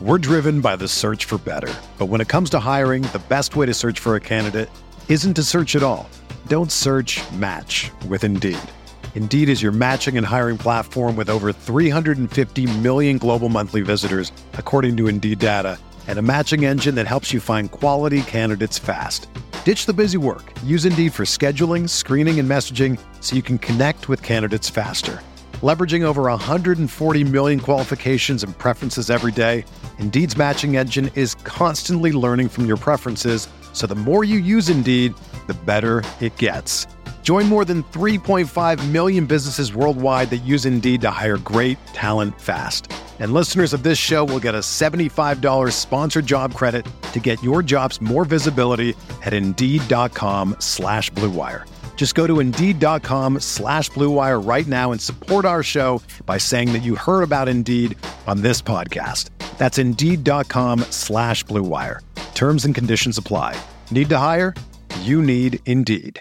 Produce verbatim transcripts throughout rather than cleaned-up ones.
We're driven by the search for better. But when it comes to hiring, the best way to search for a candidate isn't to search at all. Don't search, match with Indeed. Indeed is your matching and hiring platform with over three hundred fifty million global monthly visitors, according to Indeed data, and a matching engine that helps you find quality candidates fast. Ditch the busy work. Use Indeed for scheduling, screening, and messaging so you can connect with candidates faster. Leveraging over one hundred forty million qualifications and preferences every day, Indeed's matching engine is constantly learning from your preferences, so the more you use Indeed, the better it gets. Join more than three point five million businesses worldwide that use Indeed to hire great talent fast. And listeners of this show will get a seventy-five dollars sponsored job credit to get your jobs more visibility at Indeed.com slash Blue Wire. Just go to Indeed.com slash Blue Wire right now and support our show by saying that you heard about Indeed on this podcast. That's Indeed.com slash Blue Wire. Terms and conditions apply. Need to hire? You need Indeed.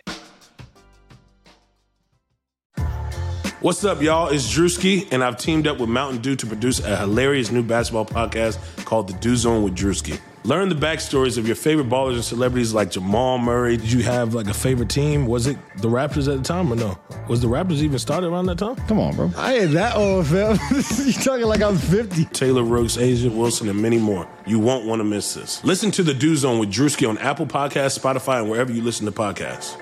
What's up, y'all? It's Drewski, and I've teamed up with Mountain Dew to produce a hilarious new basketball podcast called The Dew Zone with Drewski. Learn the backstories of your favorite ballers and celebrities like Jamal Murray. Did you have like a favorite team? Was it the Raptors at the time or no? Was the Raptors even started around that time? Come on, bro. I ain't that old, fam. You talking like I'm fifty. Taylor Rooks, Asia Wilson, and many more. You won't want to miss this. Listen to The Dew Zone with Drewski on Apple Podcasts, Spotify, and wherever you listen to podcasts.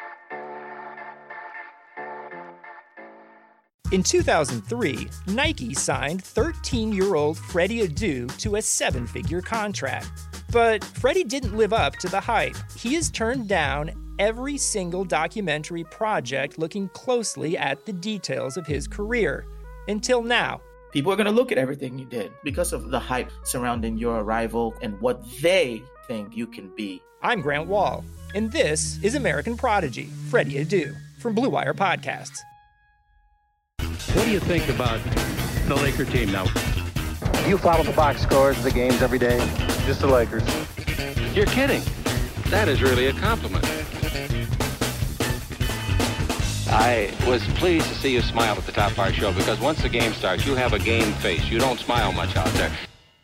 In two thousand three, Nike signed thirteen-year-old Freddie Adu to a seven-figure contract. But Freddie didn't live up to the hype. He has turned down every single documentary project looking closely at the details of his career. Until now. People are going to look at everything you did because of the hype surrounding your arrival and what they think you can be. I'm Grant Wall, and this is American Prodigy, Freddie Adu, from Blue Wire Podcasts. What do you think about the Laker team now? Do you follow the box scores of the games every day? Just the Lakers. You're kidding. That is really a compliment. I was pleased to see you smile at the top of our show because once the game starts, you have a game face. You don't smile much out there.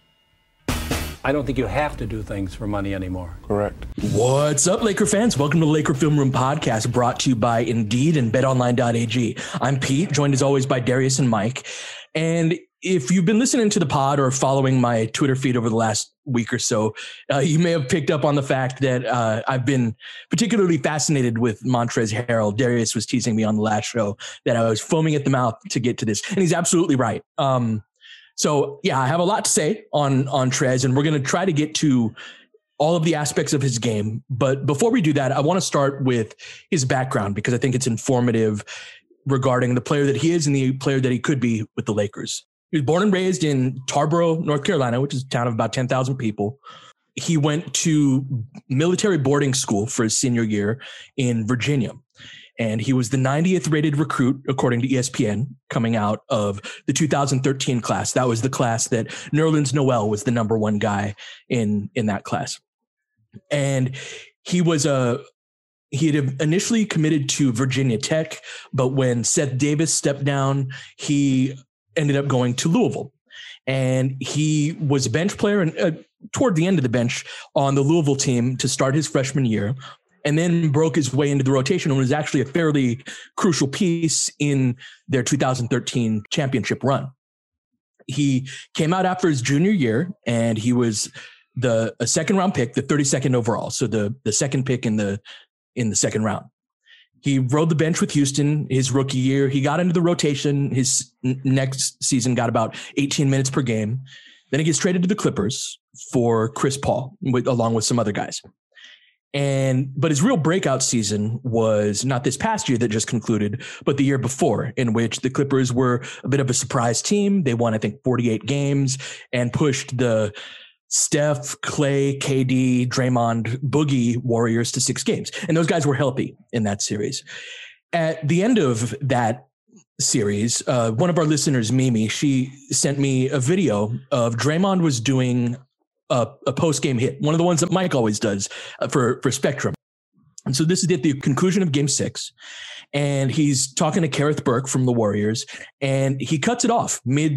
I don't think you have to do things for money anymore. Correct. What's up, Laker fans? Welcome to the Laker Film Room Podcast, brought to you by Indeed and bet online dot a g. I'm Pete, joined as always by Darius and Mike. And if you've been listening to the pod or following my Twitter feed over the last week or so, uh, you may have picked up on the fact that uh, I've been particularly fascinated with Montrezl Harrell. Darius was teasing me on the last show that I was foaming at the mouth to get to this, and he's absolutely right. Um, So, yeah, I have a lot to say on, on Trez, and we're going to try to get to all of the aspects of his game. But before we do that, I want to start with his background because I think it's informative regarding the player that he is and the player that he could be with the Lakers. He was born and raised in Tarboro, North Carolina, which is a town of about ten thousand people. He went to military boarding school for his senior year in Virginia. And he was the ninetieth rated recruit, according to E S P N, coming out of the two thousand thirteen class. That was the class that Nerlens Noel was the number one guy in, in that class. And he was a, he had initially committed to Virginia Tech, but when Seth Davis stepped down, he ended up going to Louisville. And he was a bench player and uh, toward the end of the bench on the Louisville team to start his freshman year, and then broke his way into the rotation and was actually a fairly crucial piece in their two thousand thirteen championship run. He came out after his junior year, and he was the a second round pick, the thirty-second overall. So the, the second pick in the in the second round. He rode the bench with Houston his rookie year. He got into the rotation. His n- next season got about eighteen minutes per game. Then he gets traded to the Clippers for Chris Paul, with, along with some other guys. And, but his real breakout season was not this past year that just concluded, but the year before, in which the Clippers were a bit of a surprise team. They won, I think, forty-eight games and pushed the Steph, Clay, K D, Draymond, Boogie Warriors to six games. And those guys were healthy in that series. At the end of that series, uh, one of our listeners, Mimi, she sent me a video of Draymond was doing a, a post-game hit, one of the ones that Mike always does uh, for, for Spectrum. And so this is at the conclusion of game six. And he's talking to Kareth Burke from the Warriors, and he cuts it off mid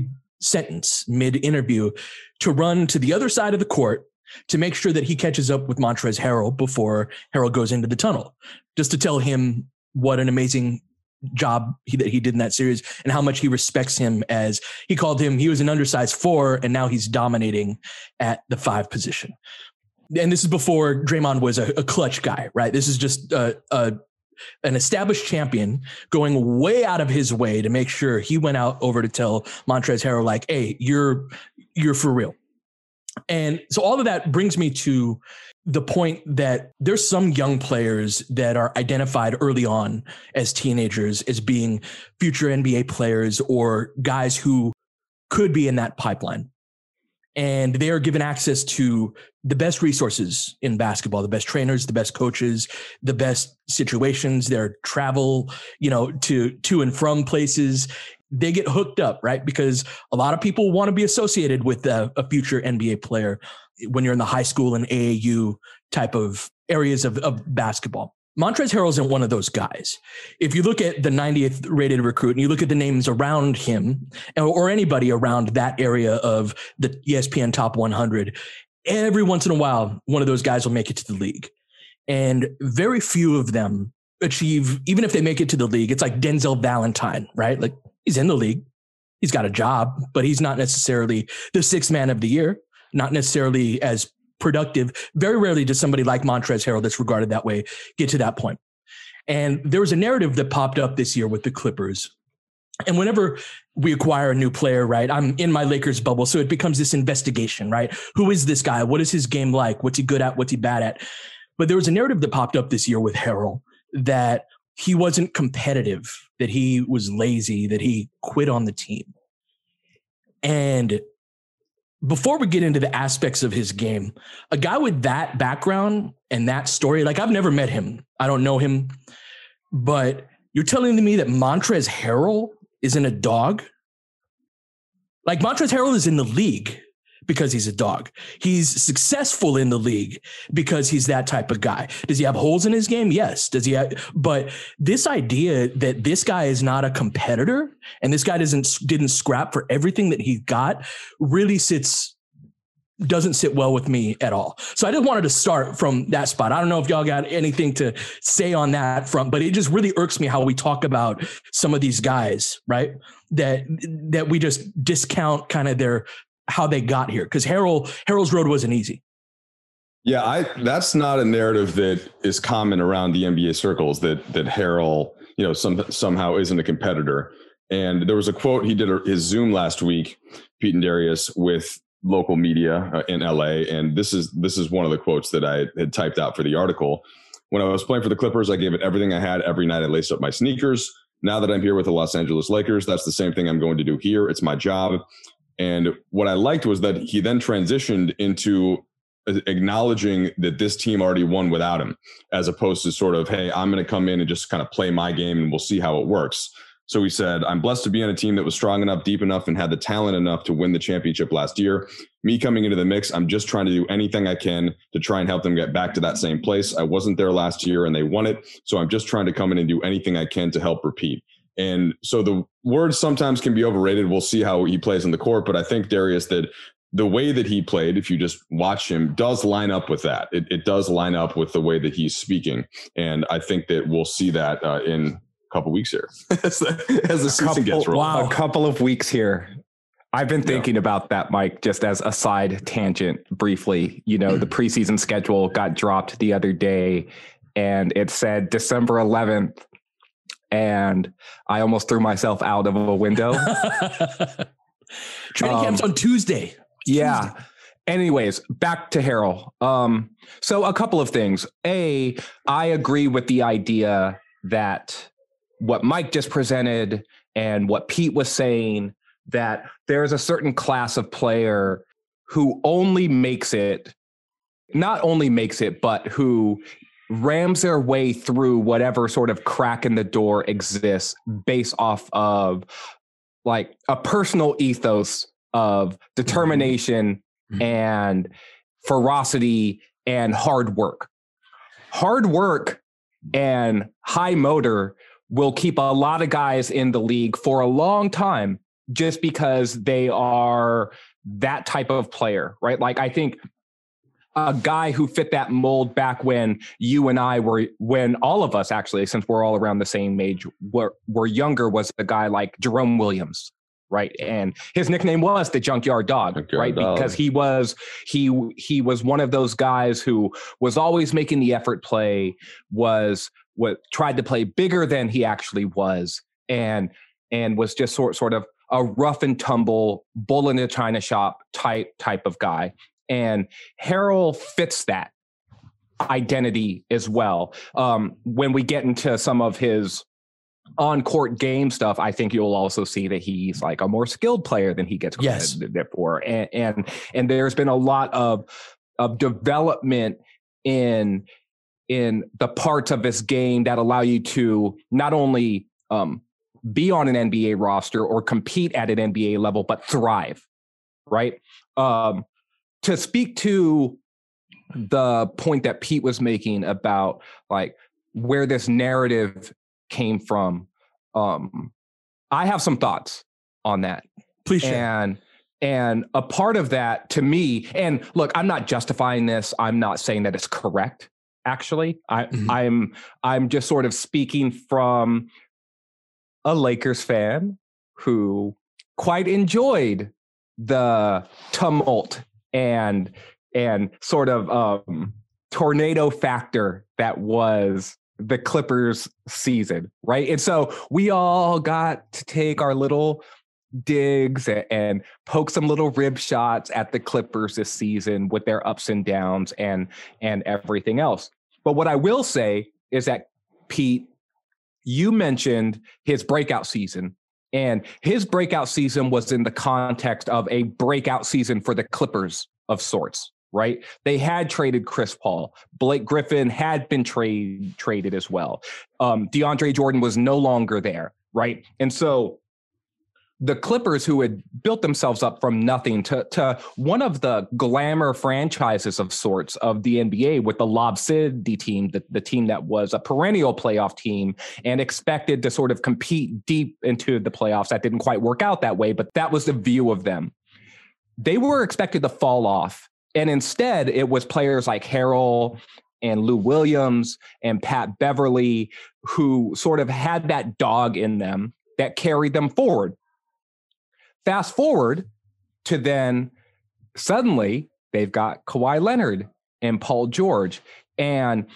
sentence mid-interview to run to the other side of the court to make sure that he catches up with Montrezl Harrell before Harrell goes into the tunnel, just to tell him what an amazing job he, that he did in that series and how much he respects him. As he called him, he was an undersized four, and now he's dominating at the five position. And this is before Draymond was a, a clutch guy, right? This is just a, a an established champion going way out of his way to make sure he went out over to tell Montrezl Harrell, like, hey, you're you're for real. And so all of that brings me to the point that there's some young players that are identified early on as teenagers as being future N B A players or guys who could be in that pipeline. And they are given access to the best resources in basketball, the best trainers, the best coaches, the best situations, their travel, you know, to, to and from places. They get hooked up, right? Because a lot of people want to be associated with a, a future N B A player when you're in the high school and A A U type of areas of, of basketball. Montrezl Harrell isn't one of those guys. If you look at the ninetieth rated recruit and you look at the names around him or anybody around that area of the E S P N top one hundred, every once in a while, one of those guys will make it to the league. And very few of them achieve, even if they make it to the league, it's like Denzel Valentine, right? Like, he's in the league. He's got a job, but he's not necessarily the sixth man of the year, not necessarily as productive. Very rarely does somebody like Montrezl Harrell that's regarded that way get to that point. And there was a narrative that popped up this year with the Clippers. And whenever we acquire a new player, right, I'm in my Lakers bubble. So it becomes this investigation, right? Who is this guy? What is his game like? What's he good at? What's he bad at? But there was a narrative that popped up this year with Harrell that he wasn't competitive, that he was lazy, that he quit on the team. And before we get into the aspects of his game, a guy with that background and that story, like, I've never met him. I don't know him, but you're telling me that Montrezl Harrell isn't a dog? Like, Montrezl Harrell is in the league because he's a dog. He's successful in the league because he's that type of guy. Does he have holes in his game? Yes. Does he have, but this idea that this guy is not a competitor and this guy doesn't, didn't scrap for everything that he got really sits, doesn't sit well with me at all. So I just wanted to start from that spot. I don't know if y'all got anything to say on that front, but it just really irks me how we talk about some of these guys, right? That, that we just discount kind of their, how they got here, because Harrell Harrell's road wasn't easy. Yeah, I that's not a narrative that is common around the N B A circles, that that Harrell, you know, some somehow isn't a competitor. And there was a quote, he did his Zoom last week, Pete and Darius, with local media uh, in L A, and this is this is one of the quotes that I had typed out for the article. When I was playing for the Clippers, I gave it everything I had every night. I laced up my sneakers. Now that I'm here with the Los Angeles Lakers, that's the same thing I'm going to do here. It's my job. And what I liked was that he then transitioned into acknowledging that this team already won without him, as opposed to sort of, hey, I'm going to come in and just kind of play my game and we'll see how it works. So he said, I'm blessed to be on a team that was strong enough, deep enough, and had the talent enough to win the championship last year. Me coming into the mix, I'm just trying to do anything I can to try and help them get back to that same place. I wasn't there last year and they won it. So I'm just trying to come in and do anything I can to help repeat. And so the words sometimes can be overrated. We'll see how he plays in the court. But I think, Darius, that the way that he played, if you just watch him, does line up with that. It, it does line up with the way that he's speaking. And I think that we'll see that uh, in a couple weeks here as the, as the season couple, gets rolling. Wow. A couple of weeks here. I've been thinking yeah. about that, Mike, just as a side tangent briefly. You know, the preseason schedule got dropped the other day and it said December eleventh. And I almost threw myself out of a window. Training um, camp's on Tuesday. Yeah. Tuesday. Anyways, back to Harrell. Um, so a couple of things. A, I agree with the idea that what Mike just presented and what Pete was saying, that there's a certain class of player who only makes it, not only makes it, but who rams their way through whatever sort of crack in the door exists based off of like a personal ethos of determination mm-hmm. and ferocity and hard work. Hard work and high motor will keep a lot of guys in the league for a long time just because they are that type of player, right? Like, I think a guy who fit that mold back when you and I were, when all of us actually, since we're all around the same age, were, were younger, was a guy like Jerome Williams, right? And his nickname was the Junkyard Dog, Junkyard right? Dog. Because he was, he, he was one of those guys who was always making the effort play, was what tried to play bigger than he actually was. And, and was just sort, sort of a rough and tumble bull in a china shop type, type of guy. And Harrell fits that identity as well. Um, when we get into some of his on-court game stuff, I think you'll also see that he's like a more skilled player than he gets credited yes. for. And, and and there's been a lot of of development in in the parts of this game that allow you to not only um, be on an N B A roster or compete at an N B A level, but thrive, right? Um, To speak to the point that Pete was making about like where this narrative came from, um, I have some thoughts on that. Please share. And and a part of that to me, and look, I'm not justifying this. I'm not saying that it's correct. Actually, I, mm-hmm. I'm I'm just sort of speaking from a Lakers fan who quite enjoyed the tumult and and sort of um, tornado factor that was the Clippers season, right? And so we all got to take our little digs and, and poke some little rib shots at the Clippers this season with their ups and downs and and everything else. But what I will say is that, Pete, you mentioned his breakout season. And his breakout season was in the context of a breakout season for the Clippers of sorts, right? They had traded Chris Paul. Blake Griffin had been trade, traded as well. Um, DeAndre Jordan was no longer there, right? And so the Clippers, who had built themselves up from nothing to, to one of the glamour franchises of sorts of the N B A with the Lob City team, the, the team that was a perennial playoff team and expected to sort of compete deep into the playoffs. That didn't quite work out that way, but that was the view of them. They were expected to fall off. And instead, it was players like Harrell and Lou Williams and Pat Beverly who sort of had that dog in them that carried them forward. Fast forward to then suddenly they've got Kawhi Leonard and Paul George. And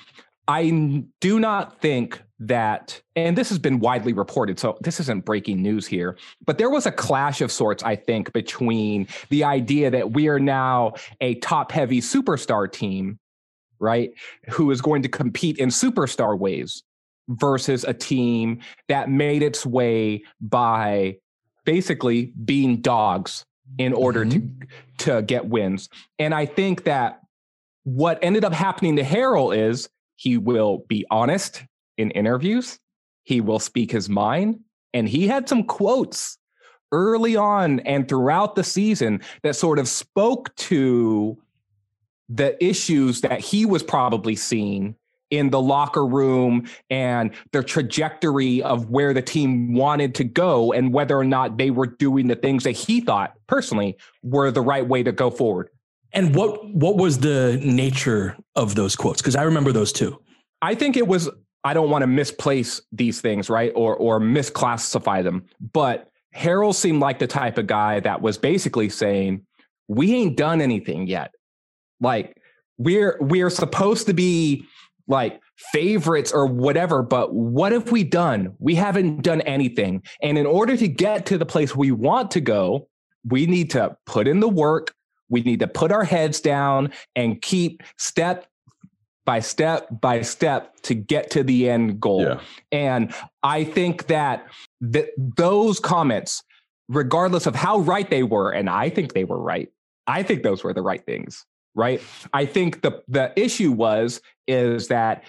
I do not think that, and this has been widely reported, so this isn't breaking news here, but there was a clash of sorts, I think, between the idea that we are now a top-heavy superstar team, right, who is going to compete in superstar ways versus a team that made its way by basically being dogs in order mm-hmm. to, to get wins. And I think that what ended up happening to Harrell is he will be honest in interviews. He will speak his mind. And he had some quotes early on and throughout the season that sort of spoke to the issues that he was probably seeing in the locker room and the trajectory of where the team wanted to go and whether or not they were doing the things that he thought personally were the right way to go forward. And what what was the nature of those quotes? Because I remember those too. I think it was, I don't want to misplace these things, right? Or or misclassify them. But Harrell seemed like the type of guy that was basically saying, we ain't done anything yet. Like we're we're supposed to be like favorites or whatever, but what have we done? We haven't done anything. And in order to get to the place we want to go, we need to put in the work. We need to put our heads down and keep step by step by step to get to the end goal. Yeah. And I think that th- those comments, regardless of how right they were, and I think they were right, I think those were the right things. Right. I think the the issue was is that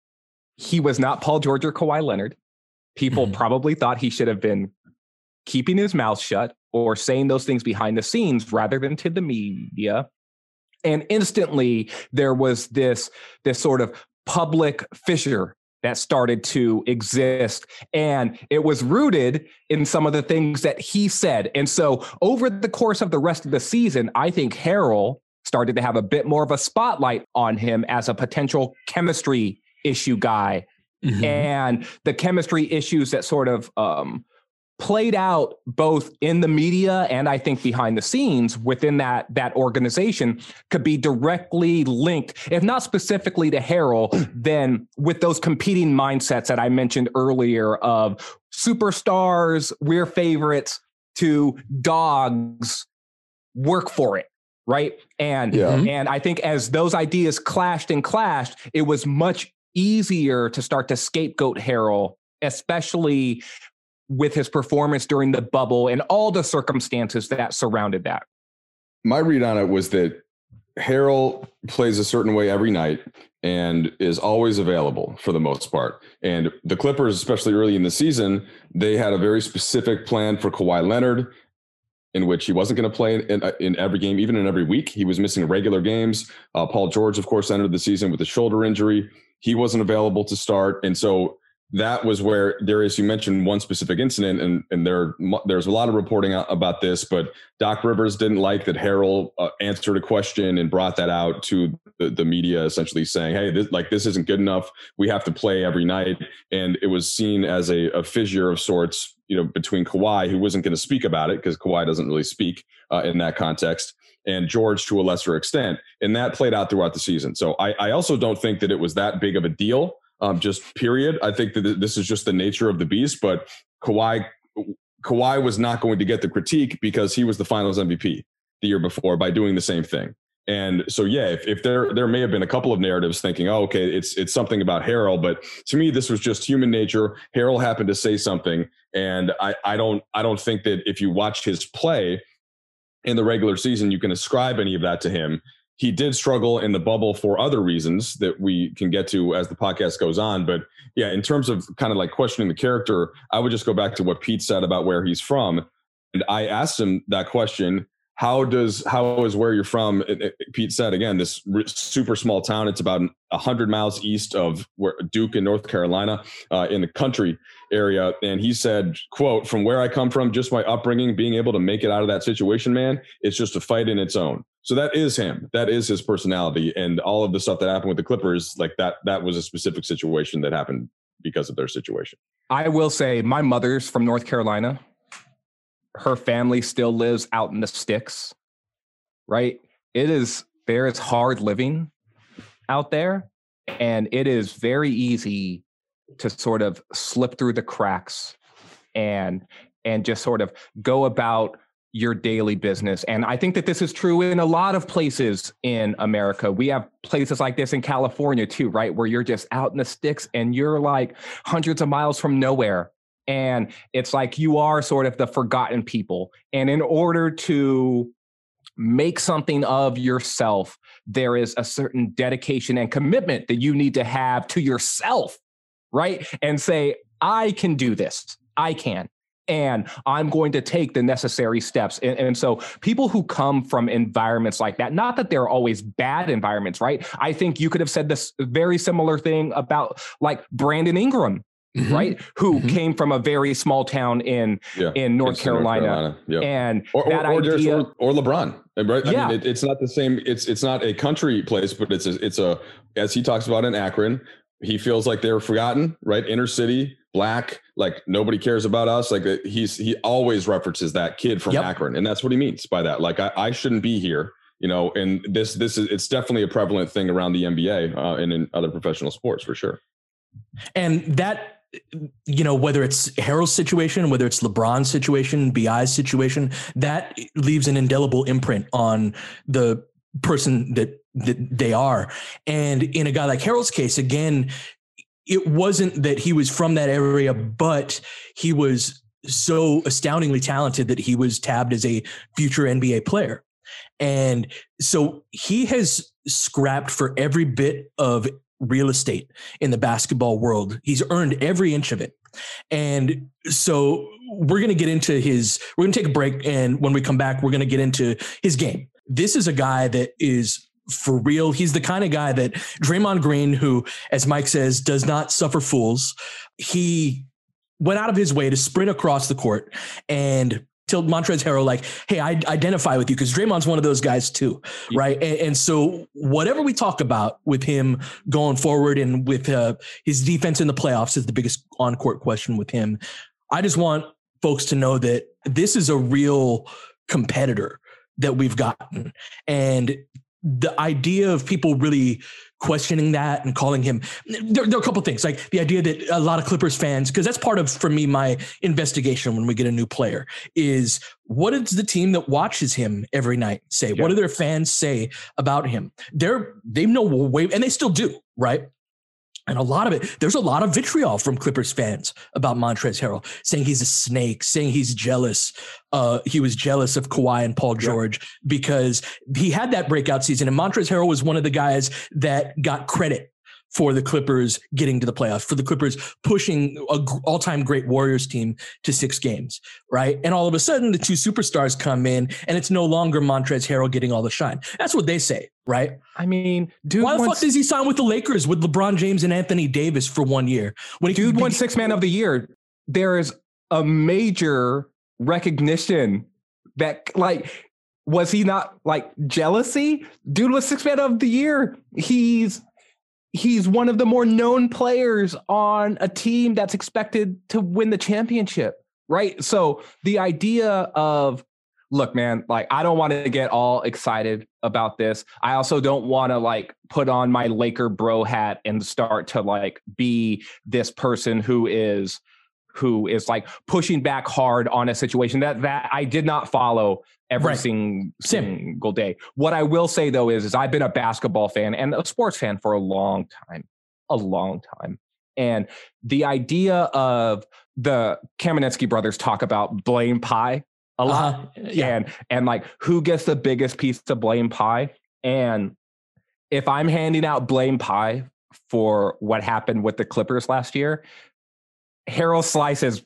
he was not Paul George or Kawhi Leonard. People mm-hmm. probably thought he should have been keeping his mouth shut or saying those things behind the scenes rather than to the media. And instantly there was this this sort of public fissure that started to exist. And it was rooted in some of the things that he said. And so over the course of the rest of the season, I think Harrell started to have a bit more of a spotlight on him as a potential chemistry issue guy. Mm-hmm. And the chemistry issues that sort of um, played out both in the media and I think behind the scenes within that that organization could be directly linked, if not specifically to Harrell, then with those competing mindsets that I mentioned earlier of superstars, we're favorites, to dogs, work for it, right? And yeah. and I think as those ideas clashed and clashed, it was much easier to start to scapegoat Harrell, especially with his performance during the bubble and all the circumstances that surrounded that. My read on it was that Harrell plays a certain way every night and is always available for the most part. And the Clippers, especially early in the season, they had a very specific plan for Kawhi Leonard, in which he wasn't going to play in, in every game, even in every week. He was missing regular games. Uh, Paul George, of course, entered the season with a shoulder injury. He wasn't available to start. And so that was where there is, you mentioned one specific incident, and, and there there's a lot of reporting about this, but Doc Rivers didn't like that Harrell uh, answered a question and brought that out to the, the media, essentially saying, hey, this, like, this isn't good enough. We have to play every night. And it was seen as a, a fissure of sorts, you know, between Kawhi, who wasn't going to speak about it because Kawhi doesn't really speak uh, in that context, and George to a lesser extent. And that played out throughout the season. So I, I also don't think that it was that big of a deal. Um, just period. I think that this is just the nature of the beast, but Kawhi, Kawhi was not going to get the critique because he was the finals M V P the year before by doing the same thing. And so, yeah, if, if there, there may have been a couple of narratives thinking, oh, okay, it's, it's something about Harrell, but to me, this was just human nature. Harrell happened to say something. And I, I don't, I don't think that if you watched his play in the regular season, you can ascribe any of that to him. He did struggle in the bubble for other reasons that we can get to as the podcast goes on. But yeah, in terms of kind of like questioning the character, I would just go back to what Pete said about where he's from. And I asked him that question. How does, how is where you're from? It, it, Pete said, again, this r- super small town. It's about a hundred miles east of where Duke in North Carolina, uh, in the country area. And he said, quote, from where I come from, just my upbringing, being able to make it out of that situation, man, it's just a fight in its own. So that is him. That is his personality. And all of the stuff that happened with the Clippers, like that, that was a specific situation that happened because of their situation. I will say my mother's from North Carolina. Her family still lives out in the sticks, right? It is, there is hard living out there, and it is very easy to sort of slip through the cracks and, and just sort of go about your daily business. And I think that this is true in a lot of places in America. We have places like this in California too, right? Where you're just out in the sticks and you're like hundreds of miles from nowhere. And it's like you are sort of the forgotten people. And in order to make something of yourself, there is a certain dedication and commitment that you need to have to yourself, right? And say, I can do this. I can. And I'm going to take the necessary steps. And, and so people who come from environments like that, not that they're always bad environments, right? I think you could have said this very similar thing about like Brandon Ingram. Mm-hmm. Right, who mm-hmm. came from a very small town in yeah. in North it's Carolina, North Carolina. Yep. and or, that or, or, idea, or, or LeBron, right? I yeah. mean, it, it's not the same. It's it's not a country place, but it's a, it's a as he talks about in Akron. He feels like they're forgotten, right? Inner city, black, like nobody cares about us. Like he's he always references that kid from yep. Akron, and that's what he means by that. Like I, I shouldn't be here, you know. And this this is it's definitely a prevalent thing around the N B A uh, and in other professional sports for sure. And that. You know, whether it's Harrell's situation, whether it's LeBron's situation, B I's situation, that leaves an indelible imprint on the person that, that they are. And in a guy like Harrell's case, again, it wasn't that he was from that area, but he was so astoundingly talented that he was tabbed as a future N B A player. And so he has scrapped for every bit of real estate in the basketball world. He's earned every inch of it. And so we're going to get into his, we're going to take a break. And when we come back, we're going to get into his game. This is a guy that is for real. He's the kind of guy that Draymond Green, who, as Mike says, does not suffer fools. He went out of his way to sprint across the court and tell Montrezl Harrell, like, hey, I identify with you, because Draymond's one of those guys too, right? And, and so whatever we talk about with him going forward and with uh, his defense in the playoffs is the biggest on-court question with him. I just want folks to know that this is a real competitor that we've gotten. And the idea of people really questioning that and calling him, there, there are a couple of things, like the idea that a lot of Clippers fans, because that's part of, for me, my investigation when we get a new player, is what does the team that watches him every night say? Yeah. What do their fans say about him? They're, they know way, and they still do, right? And a lot of it, there's a lot of vitriol from Clippers fans about Montrezl Harrell, saying he's a snake, saying he's jealous. Uh, he was jealous of Kawhi and Paul George, yeah, because he had that breakout season. And Montrezl Harrell was one of the guys that got credit for the Clippers getting to the playoffs, for the Clippers pushing an all-time great Warriors team to six games, right? And all of a sudden, the two superstars come in, and it's no longer Montrezl Harrell getting all the shine. That's what they say, right? I mean, dude, why the won, fuck does he sign with the Lakers with LeBron James and Anthony Davis for one year? When he dude won six man of the year, there is a major recognition that, like, was he not, like, jealousy? Dude was six man of the year. He's He's one of the more known players on a team that's expected to win the championship, right? So the idea of, look, man, like, I don't want to get all excited about this. I also don't want to, like, put on my Laker bro hat and start to, like, be this person who is who is like pushing back hard on a situation that that I did not follow every right. sing, single day. What I will say, though, is, is I've been a basketball fan and a sports fan for a long time, a long time. And the idea of the Kamenetsky brothers talk about blame pie a lot, uh-huh. yeah. and and like who gets the biggest piece of blame pie. And if I'm handing out blame pie for what happened with the Clippers last year, Harrell's slice is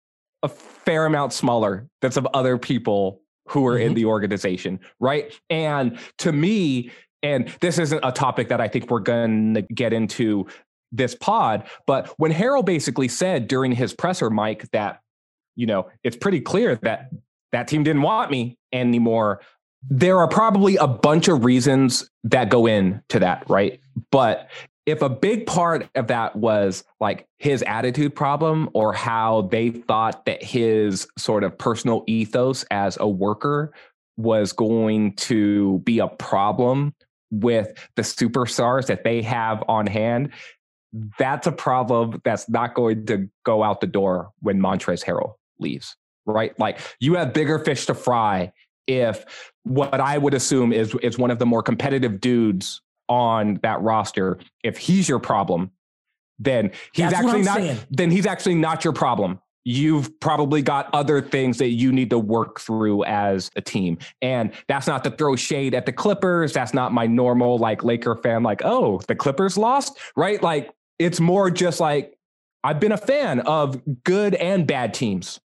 a fair amount smaller than some other people who are mm-hmm. in the organization, right? And to me, and this isn't a topic that I think we're going to get into this pod, but when Harrell basically said during his presser, Mike, that, you know, it's pretty clear that that team didn't want me anymore, there are probably a bunch of reasons that go into that, right? But if a big part of that was like his attitude problem, or how they thought that his sort of personal ethos as a worker was going to be a problem with the superstars that they have on hand, that's a problem that's not going to go out the door when Montrezl Harrell leaves, right? Like, you have bigger fish to fry if what I would assume is, is one of the more competitive dudes on that roster, if he's your problem, then he's That's actually not saying. then he's actually not your problem. You've probably got other things that you need to work through as a team. And that's not to throw shade at the Clippers. That's not my normal, like, Laker fan, like, oh, the Clippers lost, right? Like, it's more just like, I've been a fan of good and bad teams.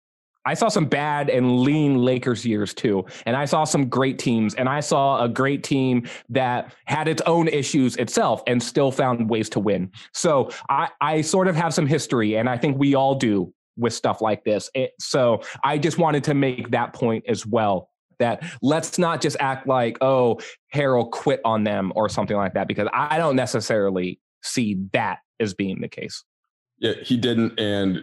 I saw some bad and lean Lakers years too. And I saw some great teams, and I saw a great team that had its own issues itself and still found ways to win. So I, I sort of have some history, and I think we all do with stuff like this. It, so I just wanted to make that point as well, that let's not just act like, oh, Harrell quit on them or something like that, because I don't necessarily see that as being the case. Yeah, he didn't. And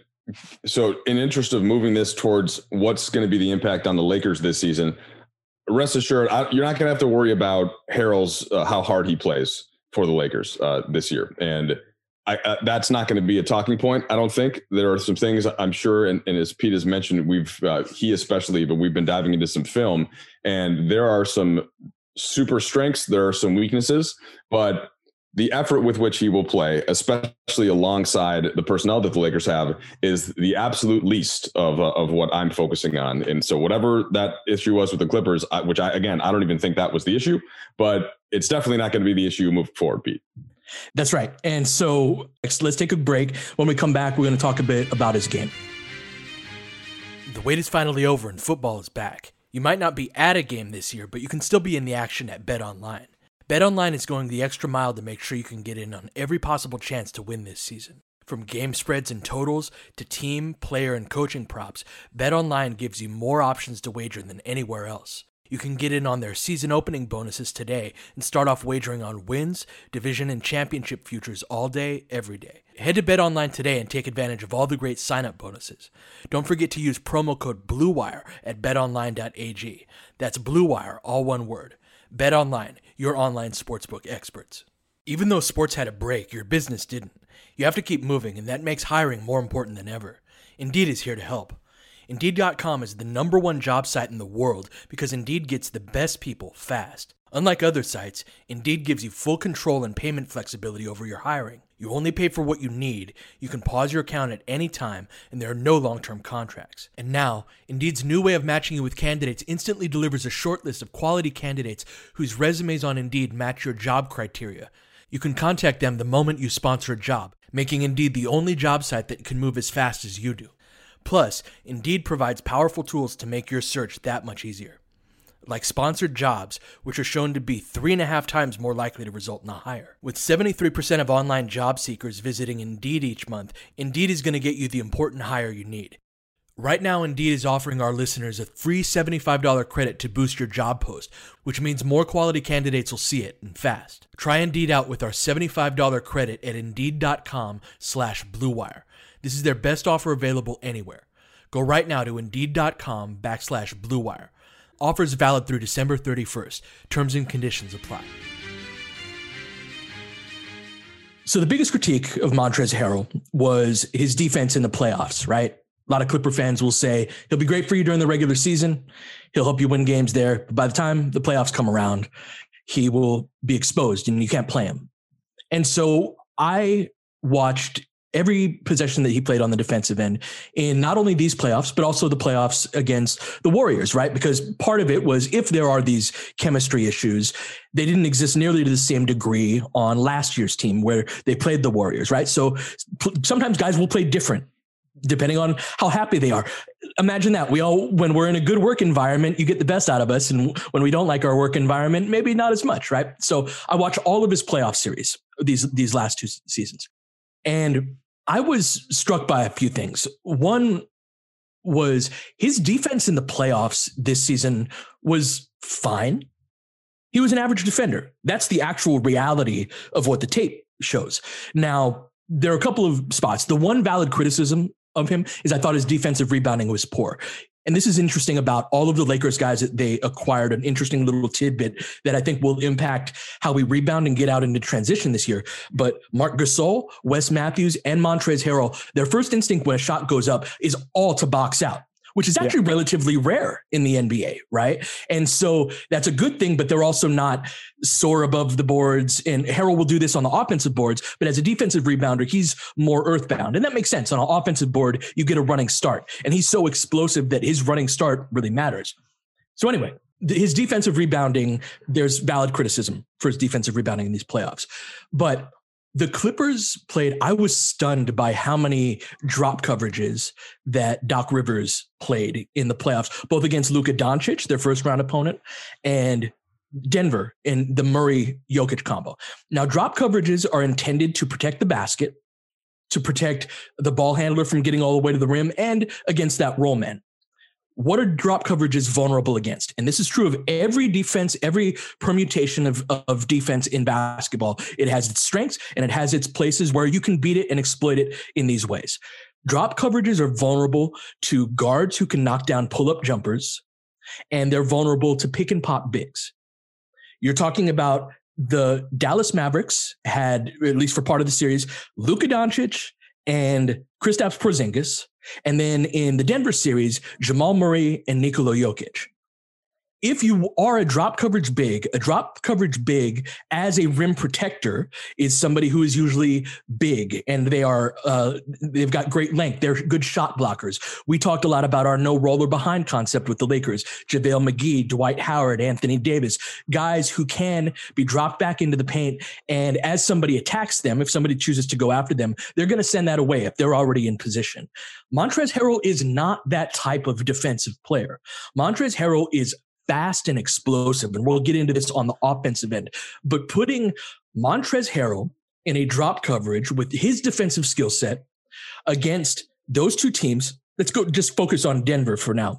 so in interest of moving this towards what's going to be the impact on the Lakers this season, rest assured, I, you're not going to have to worry about Harrell's, uh, how hard he plays for the Lakers uh, this year. And I, uh, that's not going to be a talking point. I don't think. There are some things I'm sure. And, and as Pete has mentioned, we've, uh, he especially, but we've been diving into some film, and there are some super strengths. There are some weaknesses, but the effort with which he will play, especially alongside the personnel that the Lakers have, is the absolute least of uh, of what I'm focusing on. And so whatever that issue was with the Clippers, I, which I, again, I don't even think that was the issue, but it's definitely not going to be the issue moving forward, Pete. That's right. And so let's take a break. When we come back, we're going to talk a bit about his game. The wait is finally over and football is back. You might not be at a game this year, but you can still be in the action at BetOnline. BetOnline is going the extra mile to make sure you can get in on every possible chance to win this season. From game spreads and totals to team, player, and coaching props, BetOnline gives you more options to wager than anywhere else. You can get in on their season opening bonuses today and start off wagering on wins, division, and championship futures all day, every day. Head to BetOnline today and take advantage of all the great sign-up bonuses. Don't forget to use promo code BlueWire at bet online dot a g. That's BlueWire, all one word. BetOnline, your online sportsbook experts. Even though sports had a break, your business didn't. You have to keep moving, and that makes hiring more important than ever. Indeed is here to help. Indeed dot com is the number one job site in the world because Indeed gets the best people fast. Unlike other sites, Indeed gives you full control and payment flexibility over your hiring. You only pay for what you need, you can pause your account at any time, and there are no long-term contracts. And now, Indeed's new way of matching you with candidates instantly delivers a short list of quality candidates whose resumes on Indeed match your job criteria. You can contact them the moment you sponsor a job, making Indeed the only job site that can move as fast as you do. Plus, Indeed provides powerful tools to make your search that much easier. Like sponsored jobs, which are shown to be three and a half times more likely to result in a hire. With seventy-three percent of online job seekers visiting Indeed each month, Indeed is going to get you the important hire you need. Right now, Indeed is offering our listeners a free seventy-five dollars credit to boost your job post, which means more quality candidates will see it, and fast. Try Indeed out with our seventy-five dollars credit at Indeed.com slash BlueWire. This is their best offer available anywhere. Go right now to Indeed.com backslash BlueWire. Offers valid through December thirty-first. Terms and conditions apply. So the biggest critique of Montrezl Harrell was his defense in the playoffs, right? A lot of Clipper fans will say he'll be great for you during the regular season. He'll help you win games there. But by the time the playoffs come around, he will be exposed and you can't play him. And so I watched every possession that he played on the defensive end in not only these playoffs, but also the playoffs against the Warriors, right? Because part of it was if there are these chemistry issues, they didn't exist nearly to the same degree on last year's team where they played the Warriors, right? So sometimes guys will play different depending on how happy they are. Imagine that. We all, when we're in a good work environment, you get the best out of us. And when we don't like our work environment, maybe not as much, right? So I watched all of his playoff series, these, these last two seasons. And I was struck by a few things. One was his defense in the playoffs this season was fine. He was an average defender. That's the actual reality of what the tape shows. Now, there are a couple of spots. The one valid criticism of him is I thought his defensive rebounding was poor. And this is interesting about all of the Lakers guys that they acquired, an interesting little tidbit that I think will impact how we rebound and get out into transition this year. But Marc Gasol, Wes Matthews, and Montrezl Harrell, their first instinct when a shot goes up is all to box out, which is actually yeah. relatively rare in the N B A, right? And so that's a good thing, but they're also not soar above the boards. And Harrell will do this on the offensive boards, but as a defensive rebounder, he's more earthbound. And that makes sense. On an offensive board, you get a running start. And he's so explosive that his running start really matters. So anyway, his defensive rebounding, there's valid criticism for his defensive rebounding in these playoffs. But the Clippers played, I was stunned by how many drop coverages that Doc Rivers played in the playoffs, both against Luka Doncic, their first round opponent, and Denver in the Murray-Jokic combo. Now, drop coverages are intended to protect the basket, to protect the ball handler from getting all the way to the rim, and against that roll man. What are drop coverages vulnerable against? And this is true of every defense, every permutation of, of defense in basketball. It has its strengths and it has its places where you can beat it and exploit it in these ways. Drop coverages are vulnerable to guards who can knock down pull-up jumpers, and they're vulnerable to pick and pop bigs. You're talking about the Dallas Mavericks had, at least for part of the series, Luka Doncic and Kristaps Porzingis. And then in the Denver series, Jamal Murray and Nikola Jokic. If you are a drop coverage big, a drop coverage big as a rim protector is somebody who is usually big and they are, uh, they've got great length. They're good shot blockers. We talked a lot about our no roller behind concept with the Lakers, JaVale McGee, Dwight Howard, Anthony Davis, guys who can be dropped back into the paint. And as somebody attacks them, if somebody chooses to go after them, they're going to send that away if they're already in position. Montrezl Harrell is not that type of defensive player. Montrezl Harrell is fast and explosive. And we'll get into this on the offensive end. But putting Montrezl Harrell in a drop coverage with his defensive skill set against those two teams, let's go just focus on Denver for now.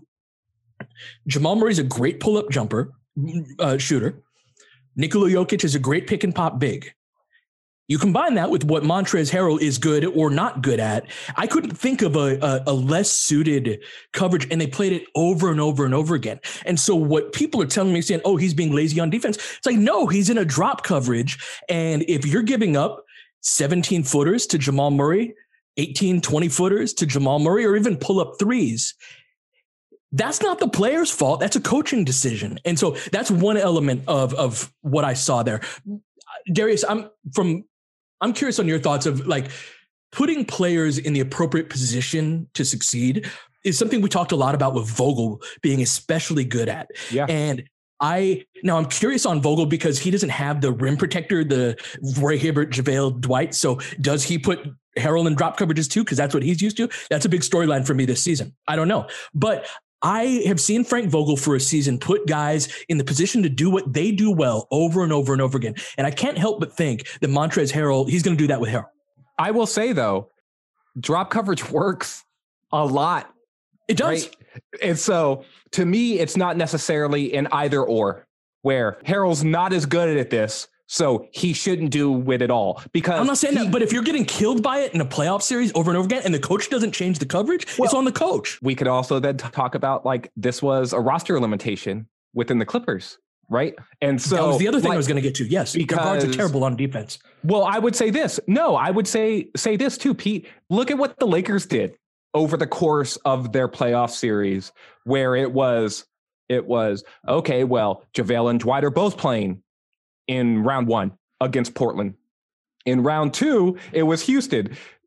Jamal Murray's a great pull-up jumper, uh, shooter. Nikola Jokic is a great pick and pop big. You combine that with what Montrezl Harrell is good or not good at. I couldn't think of a, a, a less suited coverage, and they played it over and over and over again. And so what people are telling me, saying, oh, he's being lazy on defense. It's like, no, he's in a drop coverage. And if you're giving up seventeen footers to Jamal Murray, eighteen, twenty footers to Jamal Murray, or even pull up threes, that's not the player's fault. That's a coaching decision. And so that's one element of, of what I saw there. Darius, I'm from, I'm curious on your thoughts of like putting players in the appropriate position to succeed is something we talked a lot about with Vogel being especially good at. Yeah. And I, now I'm curious on Vogel because he doesn't have the rim protector, the Roy Hibbert, JaVale, Dwight. So does he put Harrell in drop coverages too? Because that's what he's used to. That's a big storyline for me this season. I don't know. But I have seen Frank Vogel for a season put guys in the position to do what they do well over and over and over again. And I can't help but think that Montrezl Harrell, he's going to do that with Harrell. I will say, though, drop coverage works a lot. It does. Right? And so to me, it's not necessarily an either or where Harrell's not as good at this, so he shouldn't do with it all. Because I'm not saying he, that, but if you're getting killed by it in a playoff series over and over again, and the coach doesn't change the coverage, well, it's on the coach. We could also then talk about like this was a roster limitation within the Clippers, right? And so that was the other thing like, I was going to get to. Yes, because guards are terrible on defense. Well, I would say this. No, I would say say this too, Pete. Look at what the Lakers did over the course of their playoff series, where it was it was okay. Well, JaVale and Dwight are both playing in round one against Portland. In round two, it was Houston.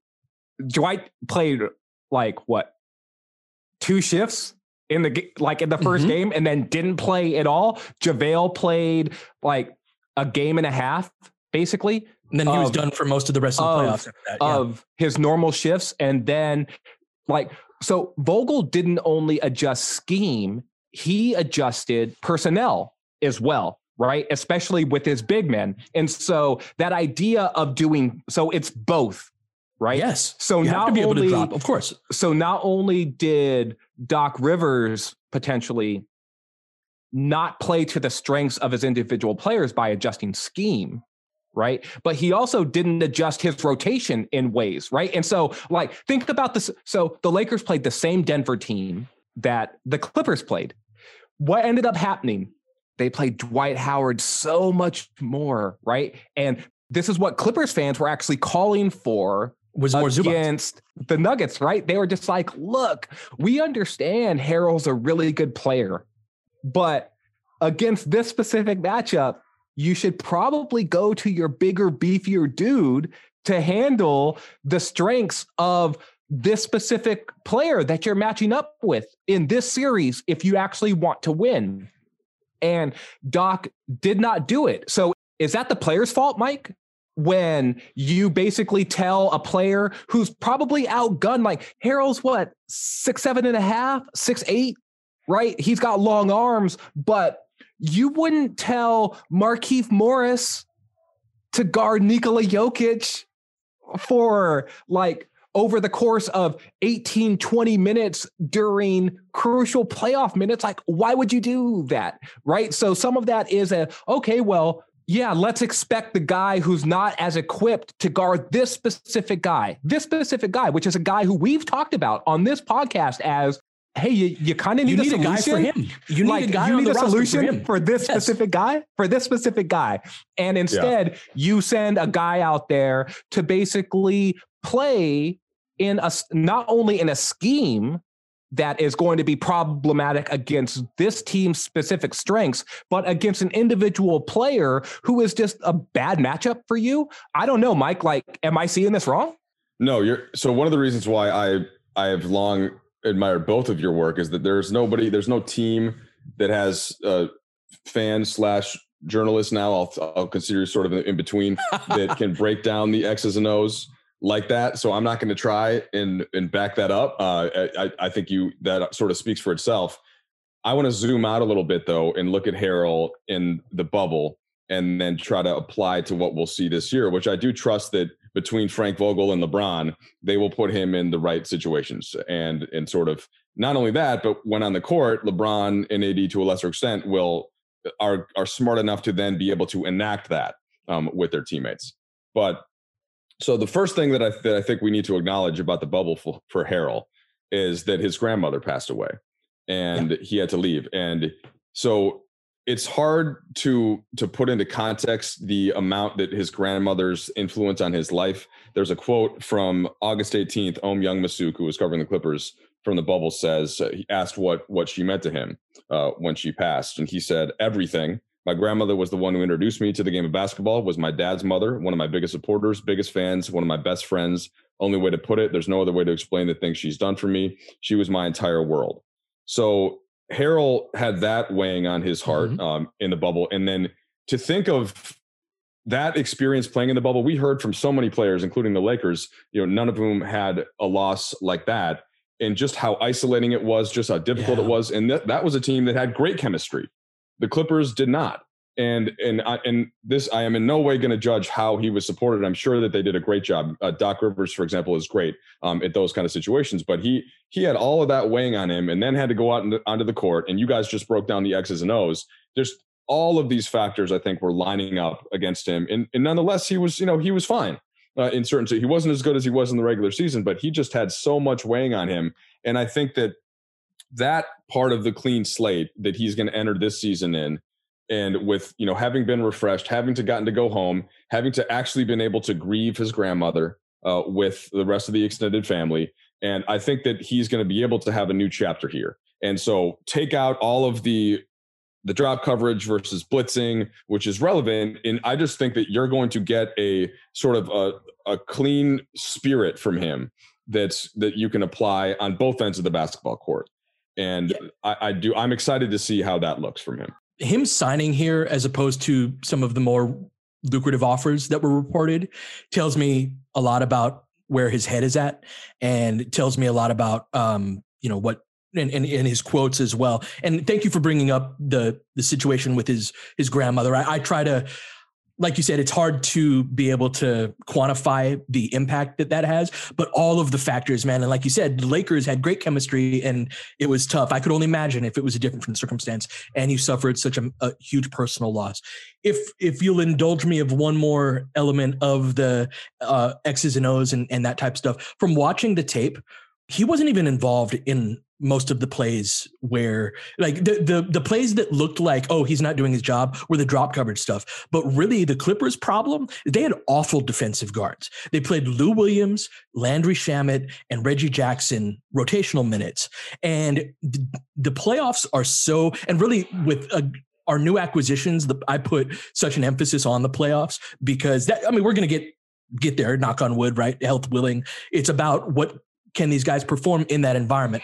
Dwight played like what, two shifts in the like in the first mm-hmm. game, and then didn't play at all. JaVale played like a game and a half, basically. And then he of, was done for most of the rest of the of, playoffs. After that, yeah. Of his normal shifts, and then like so, Vogel didn't only adjust scheme; he adjusted personnel as well. Right, especially with his big men. And so that idea of doing, so it's both, right? Yes. So you not have to be only, able to drop, of course. So not only did Doc Rivers potentially not play to the strengths of his individual players by adjusting scheme, right? But he also didn't adjust his rotation in ways, right? And so like, think about this. So the Lakers played the same Denver team that the Clippers played. What ended up happening? They played Dwight Howard so much more, right? And this is what Clippers fans were actually calling for was more against Zubac. The Nuggets, right? They were just like, look, we understand Harrell's a really good player, but against this specific matchup, you should probably go to your bigger, beefier dude to handle the strengths of this specific player that you're matching up with in this series if you actually want to win. And Doc did not do it. So is that the player's fault, Mike? When you basically tell a player who's probably outgunned, like Harrell's what, six, seven and a half, six, eight, right? He's got long arms, but you wouldn't tell Markieff Morris to guard Nikola Jokic for like over the course of eighteen, twenty minutes during crucial playoff minutes. Like, why would you do that? Right. So some of that is a, okay, well, yeah, let's expect the guy who's not as equipped to guard this specific guy, this specific guy, which is a guy who we've talked about on this podcast as, hey, you, you kind of need, need a, a guy for him. You need like, a guy you on need the a roster solution for, him. for this yes. specific guy, for this specific guy. And instead, yeah. you send a guy out there to basically play in a, not only in a scheme that is going to be problematic against this team's specific strengths, but against an individual player who is just a bad matchup for you. I don't know, Mike, like, am I seeing this wrong? No, you're, so one of the reasons why I, I have long admired both of your work is that there's nobody, there's no team that has uh fans slash journalists now, I'll, I'll consider you sort of in between, that can break down the X's and O's like that. So I'm not going to try and and back that up. Uh, I, I think you that sort of speaks for itself. I want to zoom out a little bit though and look at Harrell in the bubble and then try to apply to what we'll see this year, which I do trust that between Frank Vogel and LeBron, they will put him in the right situations. And, and sort of not only that, but when on the court, LeBron and A D to a lesser extent will are, are smart enough to then be able to enact that um, with their teammates. But so the first thing that I, that I think we need to acknowledge about the bubble for, for Harrell is that his grandmother passed away and yeah. he had to leave. And so it's hard to to put into context the amount that his grandmother's influence on his life. There's a quote from August eighteenth, Om Young-Masuk, who was covering the Clippers from the bubble, says, uh, he asked what what she meant to him uh, when she passed. And he said, everything. My grandmother was the one who introduced me to the game of basketball, was my dad's mother, one of my biggest supporters, biggest fans, one of my best friends. Only way to put it, there's no other way to explain the things she's done for me. She was my entire world. So Harrell had that weighing on his heart mm-hmm. um, in the bubble. And then to think of that experience playing in the bubble, we heard from so many players, including the Lakers, you know, none of whom had a loss like that, and just how isolating it was, just how difficult yeah. it was. And that, that was a team that had great chemistry. The Clippers did not. And and I, and this, I am in no way going to judge how he was supported. I'm sure that they did a great job. Uh, Doc Rivers, for example, is great um, at those kind of situations. But he he had all of that weighing on him, and then had to go out into, onto the court. And you guys just broke down the X's and O's. There's all of these factors, I think, were lining up against him. And, and nonetheless, he was, you know, he was fine uh, in certain. He wasn't as good as he was in the regular season, but he just had so much weighing on him. And I think that that part of the clean slate that he's going to enter this season in. And with, you know, having been refreshed, having to gotten to go home, having to actually been able to grieve his grandmother uh, with the rest of the extended family. And I think that he's going to be able to have a new chapter here. And so take out all of the the drop coverage versus blitzing, which is relevant. And I just think that you're going to get a sort of a, a clean spirit from him that's that you can apply on both ends of the basketball court. And yeah. I, I do. I'm excited to see how that looks from him. Him signing here, as opposed to some of the more lucrative offers that were reported, tells me a lot about where his head is at, and tells me a lot about, um, you know, what, and, and, and his quotes as well. And thank you for bringing up the the situation with his his grandmother. I, I try to, like you said, it's hard to be able to quantify the impact that that has, but all of the factors, man. And like you said, the Lakers had great chemistry and it was tough. I could only imagine if it was a different circumstance and you suffered such a, a huge personal loss. If, if you'll indulge me of one more element of the uh, X's and O's and, and that type of stuff, from watching the tape, he wasn't even involved in most of the plays where, like, the, the the plays that looked like, oh, he's not doing his job, were the drop coverage stuff. But really the Clippers' problem, they had awful defensive guards. They played Lou Williams, Landry Shamet, and Reggie Jackson rotational minutes. And the, the playoffs are so, and really with a, our new acquisitions, the, I put such an emphasis on the playoffs because that, I mean, we're going to get get there, knock on wood, right? Health willing. It's about what can these guys perform in that environment.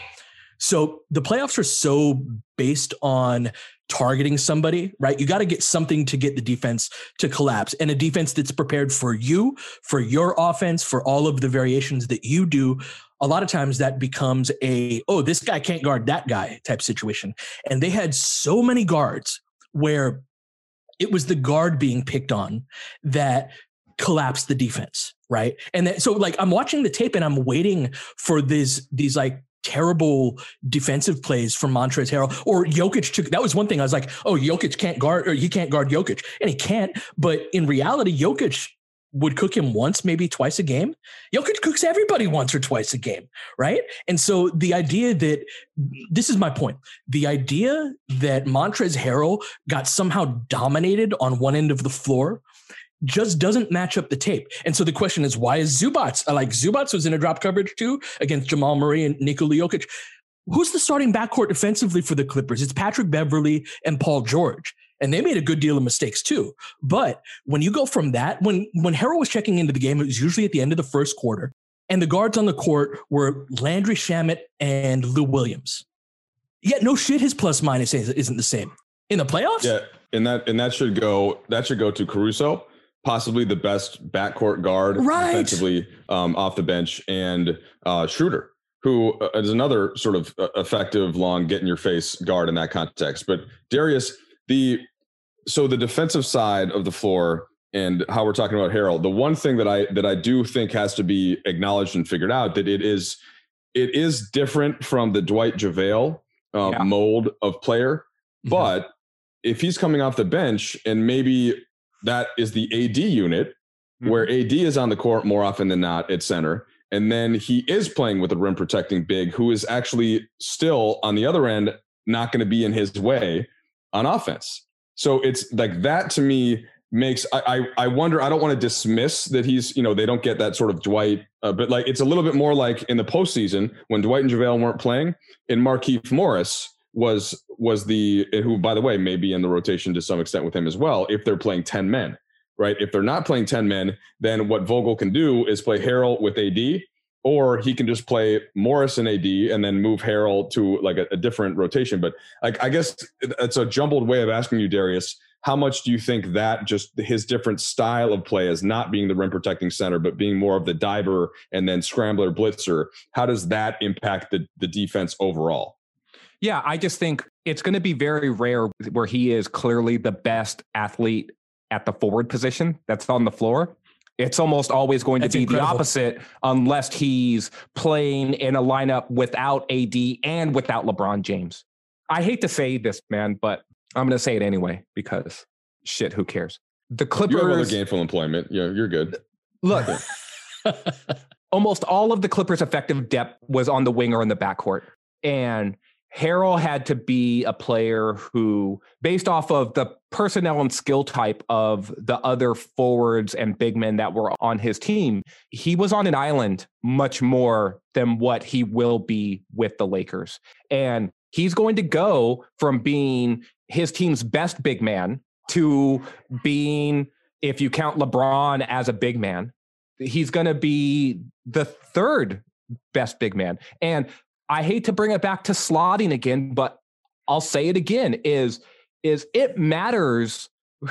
So the playoffs are so based on targeting somebody, right? You got to get something to get the defense to collapse, and a defense that's prepared for you, for your offense, for all of the variations that you do. A lot of times that becomes a, oh, this guy can't guard that guy type situation. And they had so many guards where it was the guard being picked on that collapsed the defense, right? And that, so like I'm watching the tape and I'm waiting for these, these like, terrible defensive plays from Montrezl Harrell, or Jokic took, that was one thing. I was like, oh, Jokic can't guard, or he can't guard Jokic, and he can't. But in reality, Jokic would cook him once, maybe twice a game. Jokic cooks everybody once or twice a game, right? And so the idea that, this is my point, the idea that Montrezl Harrell got somehow dominated on one end of the floor just doesn't match up the tape. And so the question is, why is Zubats, like Zubats was in a drop coverage too against Jamal Murray and Nikola Jokic. Who's the starting backcourt defensively for the Clippers? It's Patrick Beverley and Paul George. And they made a good deal of mistakes too. But when you go from that, when, when Harrell was checking into the game, it was usually at the end of the first quarter. And the guards on the court were Landry Shamet and Lou Williams. Yet no shit, his plus minus isn't the same. In the playoffs? Yeah, and that and that should go, that should go to Caruso. Possibly the best backcourt guard right. defensively um, off the bench, and uh, Schroeder, who is another sort of effective, long, get in your face guard in that context. But Darius, the so the defensive side of the floor and how we're talking about Harrell, the one thing that I that I do think has to be acknowledged and figured out that it is it is different from the Dwight JaVale uh, yeah. mold of player. Mm-hmm. But if he's coming off the bench and maybe that is the A D unit mm-hmm. where A D is on the court more often than not at center, and then he is playing with a rim protecting big who is actually still on the other end, not going to be in his way on offense. So it's like that to me makes, I, I, I wonder, I don't want to dismiss that he's, you know, they don't get that sort of Dwight, uh, but like, it's a little bit more like in the postseason when Dwight and JaVale weren't playing and Markieff Morris was, was the, who by the way, may be in the rotation to some extent with him as well, if they're playing ten men, right? If they're not playing ten men, then what Vogel can do is play Harrell with A D, or he can just play Morris and A D and then move Harrell to like a, a different rotation. But like, I guess it's a jumbled way of asking you, Darius, how much do you think that just his different style of play as not being the rim protecting center, but being more of the diver and then scrambler blitzer, how does that impact the, the defense overall? Yeah, I just think it's going to be very rare where he is clearly the best athlete at the forward position that's on the floor. It's almost always going That's to be incredible. The opposite unless he's playing in a lineup without A D and without LeBron James. I hate to say this, man, but I'm going to say it anyway because shit, who cares? The Clippers. You have other gainful employment. Yeah, you're good. Look, almost all of the Clippers' effective depth was on the wing or in the backcourt. And Harrell had to be a player who, based off of the personnel and skill type of the other forwards and big men that were on his team, he was on an island much more than what he will be with the Lakers. And he's going to go from being his team's best big man to being, if you count LeBron as a big man, he's going to be the third best big man. And I hate to bring it back to slotting again, but I'll say it again, is, is it matters.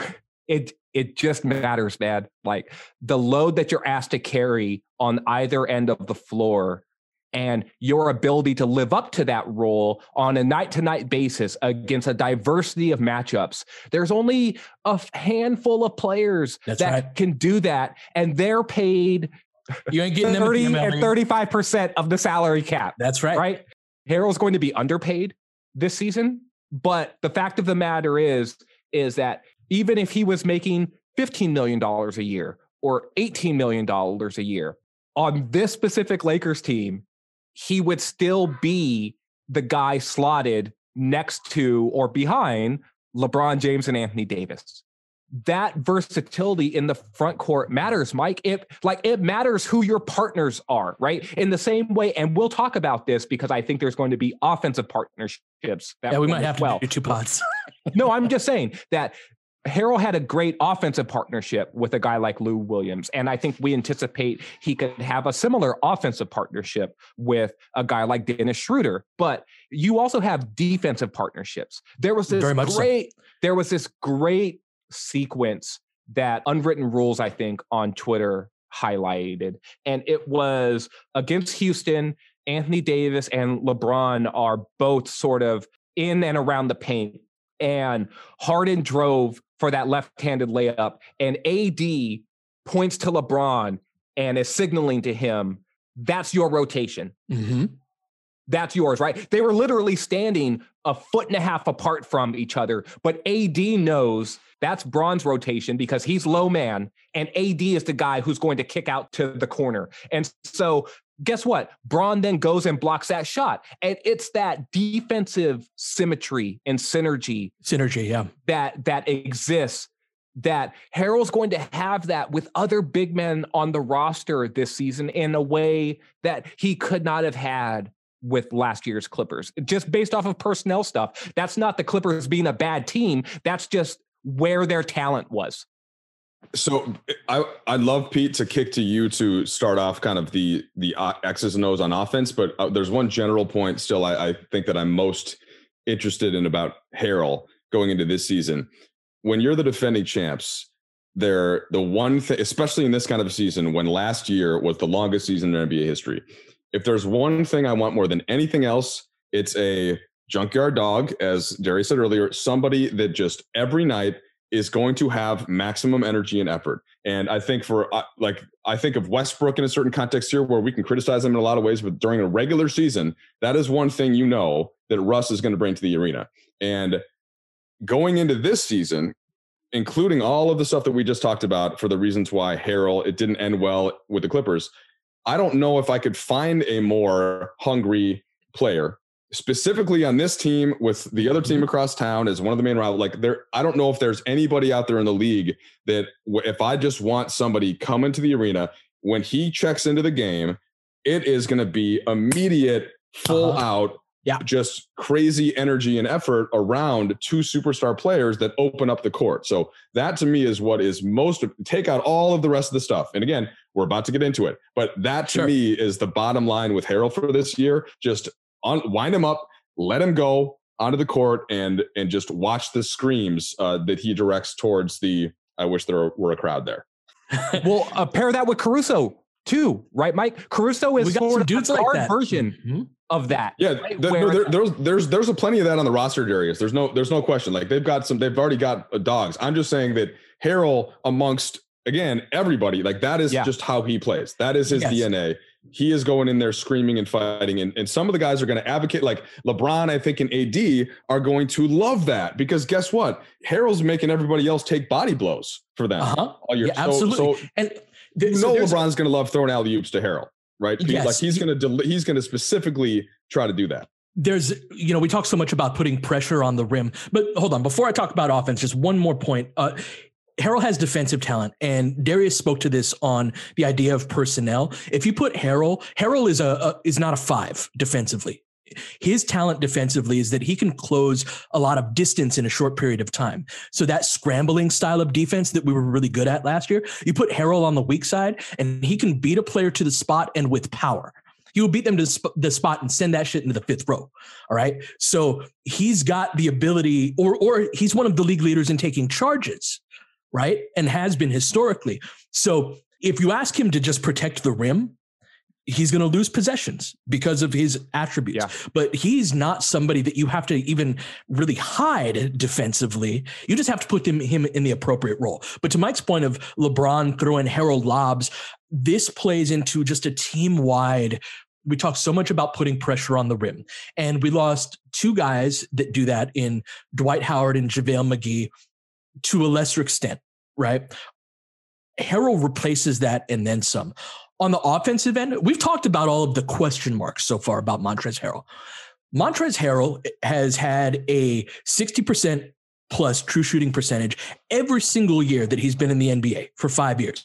It, it just matters, man. Like the load that you're asked to carry on either end of the floor and your ability to live up to that role on a night to night basis against a diversity of matchups. There's only a handful of players That's that right. can do that. And they're paid You ain't getting thirty and thirty-five percent of the salary cap. That's right. Right. Harrell's going to be underpaid this season. But the fact of the matter is, is that even if he was making fifteen million dollars a year or eighteen million dollars a year on this specific Lakers team, he would still be the guy slotted next to or behind LeBron James and Anthony Davis. That versatility in the front court matters, Mike. It like it matters who your partners are, right? In the same way, and we'll talk about this because I think there's going to be offensive partnerships. That yeah, we might have to well. do two pods. No, I'm just saying that Harrell had a great offensive partnership with a guy like Lou Williams, and I think we anticipate he could have a similar offensive partnership with a guy like Dennis Schroeder. But you also have defensive partnerships. There was this Very much great. So. There was this great. sequence that Unwritten Rules, I think, on Twitter highlighted. And it was against Houston, Anthony Davis and LeBron are both sort of in and around the paint. And Harden drove for that left-handed layup. And A D points to LeBron and is signaling to him, that's your rotation. Mm-hmm. That's yours, right? They were literally standing a foot and a half apart from each other. But A D knows that's Bron's rotation because he's low man. And A D is the guy who's going to kick out to the corner. And so guess what? Bron then goes and blocks that shot. And it's that defensive symmetry and synergy. Synergy, yeah. That, that exists. That Harrell's going to have that with other big men on the roster this season in a way that he could not have had with last year's Clippers, just based off of personnel stuff. That's not the Clippers being a bad team. That's just where their talent was. So I, I'd love, Pete, to kick to you to start off kind of the, the X's and O's on offense, but uh, there's one general point still I, I think that I'm most interested in about Harrell going into this season. When you're the defending champs, they're the one thing, especially in this kind of season, when last year was the longest season in N B A history, if there's one thing I want more than anything else, it's a junkyard dog, as Jerry said earlier, somebody that just every night is going to have maximum energy and effort. And I think for uh, like, I think of Westbrook in a certain context here where we can criticize him in a lot of ways, but during a regular season, that is one thing, you know, that Russ is going to bring to the arena. And going into this season, including all of the stuff that we just talked about for the reasons why Harrell, it didn't end well with the Clippers. I don't know if I could find a more hungry player specifically on this team with the other team across town as one of the main rivals. Like there, I don't know if there's anybody out there in the league that if I just want somebody coming to the arena, when he checks into the game, it is going to be immediate, full uh-huh. out, yeah, just crazy energy and effort around two superstar players that open up the court. So that to me is what is most, take out all of the rest of the stuff. And again, we're about to get into it, but that to sure. me is the bottom line with Harrell for this year. Just on, wind him up, let him go onto the court and, and just watch the screams uh, that he directs towards the, I wish there were a crowd there. Well, uh, pair that with Caruso too, right, Mike? Caruso is sort of a guard like version mm-hmm. of that. Yeah, right? the, no, there, there's there's there's a plenty of that on the roster, Darius. There's no there's no question. Like they've got some, they've already got uh, dogs. I'm just saying that Harrell amongst again everybody, like that is yeah. just how he plays. That is his yes. D N A. He is going in there screaming and fighting. And, and some of the guys are going to advocate, like LeBron, I think, and A D are going to love that because guess what? Harrell's making everybody else take body blows for them. Uh-huh. All year. Yeah, absolutely. So, so and th- you know so LeBron's going to love throwing alley-oops to Harrell, right? Yes. Like he's going to del- he's going to specifically try to do that. There's, you know, we talk so much about putting pressure on the rim, but hold on. Before I talk about offense, just one more point. Uh, Harrell has defensive talent, and Darius spoke to this on the idea of personnel. If you put Harrell, Harrell is a, a is not a five defensively. His talent defensively is that he can close a lot of distance in a short period of time. So that scrambling style of defense that we were really good at last year, you put Harrell on the weak side, and he can beat a player to the spot and with power. He will beat them to the spot and send that shit into the fifth row. All right. So he's got the ability, or or he's one of the league leaders in taking charges. Right. And has been historically. So if you ask him to just protect the rim, he's going to lose possessions because of his attributes. Yeah. But he's not somebody that you have to even really hide defensively. You just have to put him, him in the appropriate role. But to Mike's point of LeBron throwing Harrell lobs, this plays into just a team wide. We talk so much about putting pressure on the rim, and we lost two guys that do that in Dwight Howard and JaVale McGee. To a lesser extent, right? Harrell replaces that and then some. On the offensive end, we've talked about all of the question marks so far about Montrezl Harrell. Montrezl Harrell has had a sixty percent plus true shooting percentage every single year that he's been in the N B A for five years.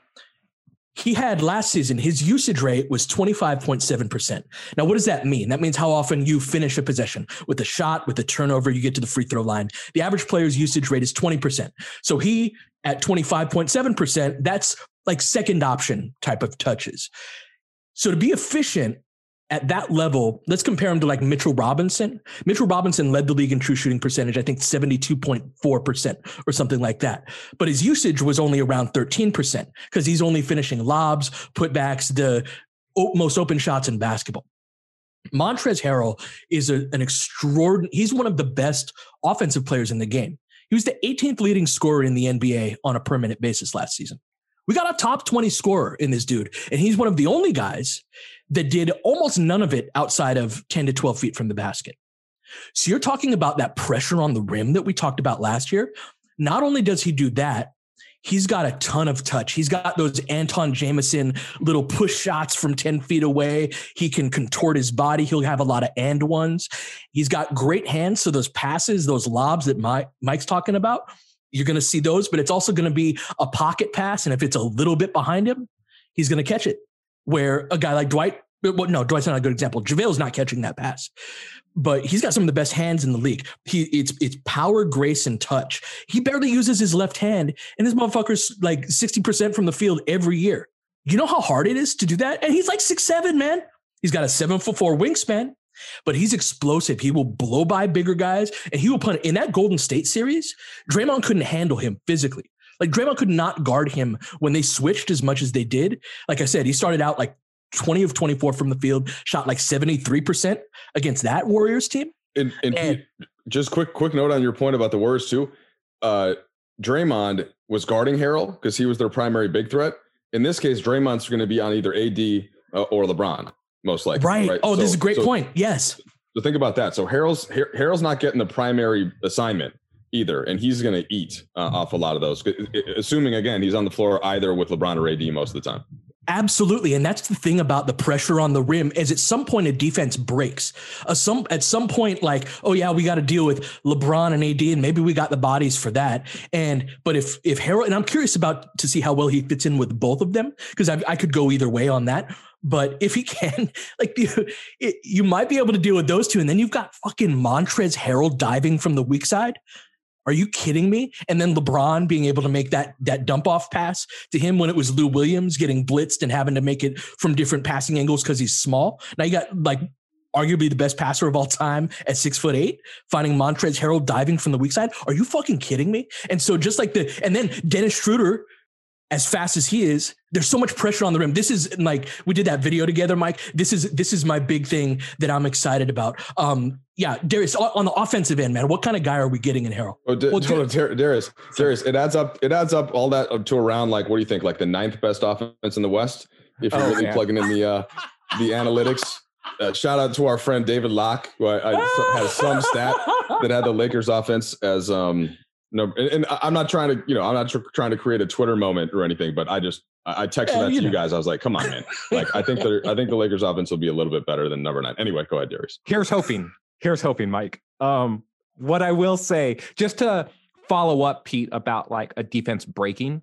He had last season, his usage rate was twenty-five point seven percent. Now, what does that mean? That means how often you finish a possession with a shot, with a turnover, you get to the free throw line. The average player's usage rate is twenty percent. So he at twenty-five point seven percent, that's like second option type of touches. So to be efficient at that level, let's compare him to like Mitchell Robinson. Mitchell Robinson led the league in true shooting percentage, I think seventy-two point four percent or something like that. But his usage was only around thirteen percent because he's only finishing lobs, putbacks, the most open shots in basketball. Montrezl Harrell is a, an extraordinary, he's one of the best offensive players in the game. He was the eighteenth leading scorer in the N B A on a per minute basis last season. We got a top twenty scorer in this dude, and he's one of the only guys that did almost none of it outside of ten to twelve feet from the basket. So you're talking about that pressure on the rim that we talked about last year. Not only does he do that, he's got a ton of touch. He's got those Anton Jameson little push shots from ten feet away. He can contort his body. He'll have a lot of and ones. He's got great hands. So those passes, those lobs that Mike, Mike's talking about, you're going to see those, but it's also going to be a pocket pass. And if it's a little bit behind him, he's going to catch it. Where a guy like Dwight, well, no, Dwight's not a good example. JaVale's not catching that pass, but he's got some of the best hands in the league. He it's it's power, grace, and touch. He barely uses his left hand, and this motherfucker's like sixty percent from the field every year. You know how hard it is to do that? And he's like six seven, man. He's got a seven foot four wingspan, but he's explosive. He will blow by bigger guys, and he will put in that Golden State series. Draymond couldn't handle him physically. Like Draymond could not guard him when they switched as much as they did. Like I said, he started out like twenty of twenty-four from the field, shot like seventy-three percent against that Warriors team. And, and, and Pete, just quick, quick note on your point about the Warriors too. Uh, Draymond was guarding Harrell because he was their primary big threat. In this case, Draymond's going to be on either A D uh, or LeBron, most likely. Right. right? Oh, so, this is a great so, point. Yes. So think about that. So Harrell's Harrell's not getting the primary assignment either, and he's going to eat uh, off a lot of those, assuming, again, he's on the floor either with LeBron or A D most of the time. Absolutely. And that's the thing about the pressure on the rim is at some point a defense breaks. Uh, some At some point, like, oh, yeah, we got to deal with LeBron and A D, and maybe we got the bodies for that. And but if if Harrell, and I'm curious about to see how well he fits in with both of them, because I, I could go either way on that. But if he can, like, you, it, you might be able to deal with those two. And then you've got fucking Montrezl Harrell diving from the weak side. Are you kidding me? And then LeBron being able to make that that dump off pass to him when it was Lou Williams getting blitzed and having to make it from different passing angles because he's small. Now you got like arguably the best passer of all time at six foot eight, finding Montrezl Harrell diving from the weak side. Are you fucking kidding me? And so just like the, and then Dennis Schroeder, as fast as he is, there's so much pressure on the rim. This is like, we did that video together, Mike. This is, this is my big thing that I'm excited about. Um, yeah, Darius, on the offensive end, man, what kind of guy are we getting in Harrell? Oh, D- well, Dar- Dar- Darius, Darius, it adds up. It adds up all that up to around, like, what do you think? Like the ninth best offense in the West, if you're oh, really yeah. plugging in the uh, the analytics. Uh, shout out to our friend David Locke, who I, I had some stat that had the Lakers offense as um no, and, and I'm not trying to, you know, I'm not tr- trying to create a Twitter moment or anything, but I just I, I texted Yeah, that to you you know. guys. I was like, come on, man. Like, I think the I think the Lakers offense will be a little bit better than number nine. Anyway, go ahead, Darius. Here's hoping. Here's hoping, Mike. Um, what I will say, just to follow up, Pete, about like a defense breaking,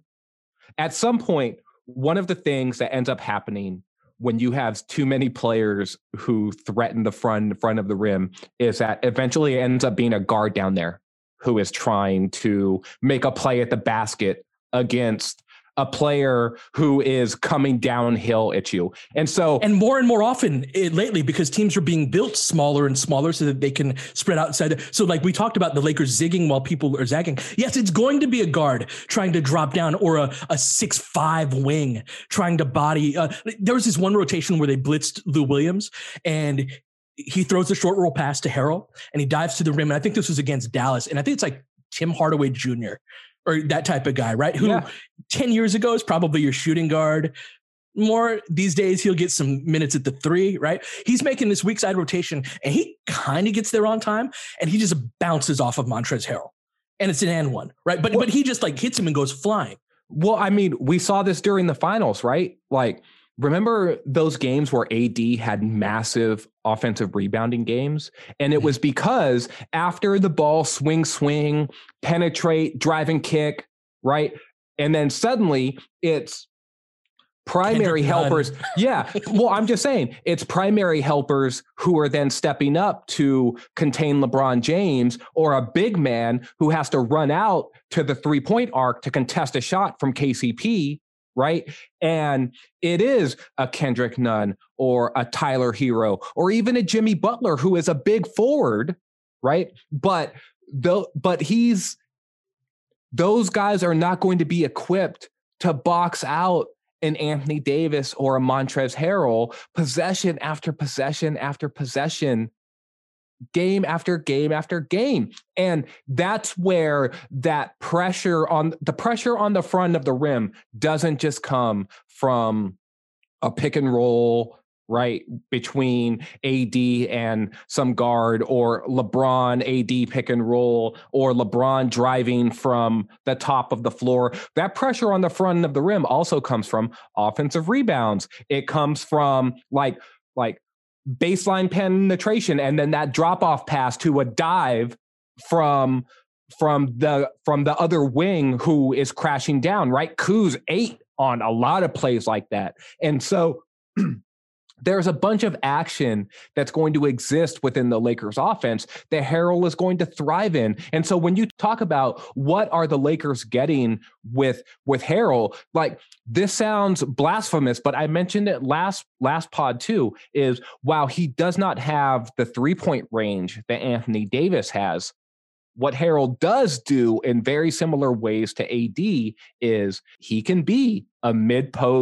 at some point, one of the things that ends up happening when you have too many players who threaten the front front of the rim is that eventually it ends up being a guard down there who is trying to make a play at the basket against a player who is coming downhill at you. And so, and more and more often it, lately, because teams are being built smaller and smaller so that they can spread outside. So like we talked about the Lakers zigging while people are zagging. Yes, it's going to be a guard trying to drop down, or a, a six, five wing trying to body. Uh, there was this one rotation where they blitzed Lou Williams and he throws a short roll pass to Harrell and he dives to the rim. And I think this was against Dallas. And I think it's like Tim Hardaway Junior or that type of guy, right? Who yeah. ten years ago is probably your shooting guard. More these days, he'll get some minutes at the three, right? He's making this weak side rotation and he kind of gets there on time and he just bounces off of Montrezl Harrell and it's an and one, right? But, well, but he just like hits him and goes flying. Well, I mean, we saw this during the finals, right? Like, remember those games where A D had massive offensive rebounding games? And it was because after the ball swing, swing, penetrate, drive and kick, right? And then suddenly it's primary helpers. Yeah. Well, I'm just saying it's primary helpers who are then stepping up to contain LeBron James, or a big man who has to run out to the three point arc to contest a shot from K C P. Right. And it is a Kendrick Nunn or a Tyler Hero or even a Jimmy Butler, who is a big forward. Right. But the, but he's, those guys are not going to be equipped to box out an Anthony Davis or a Montrezl Harrell possession after possession after possession, game after game after game. And that's where that pressure on the pressure on the front of the rim doesn't just come from a pick and roll, right, between A D and some guard, or LeBron A D pick and roll, or LeBron driving from the top of the floor. That pressure on the front of the rim also comes from offensive rebounds. It comes from like like baseline penetration, and then that drop off pass to a dive from from the from the other wing who is crashing down, right? Kuz ate on a lot of plays like that. And so there's a bunch of action that's going to exist within the Lakers offense that Harrell is going to thrive in. And so when you talk about what are the Lakers getting with, with Harrell, like, this sounds blasphemous, but I mentioned it last, last pod too, is while he does not have the three point range that Anthony Davis has, what Harrell does do in very similar ways to A D is he can be a mid-post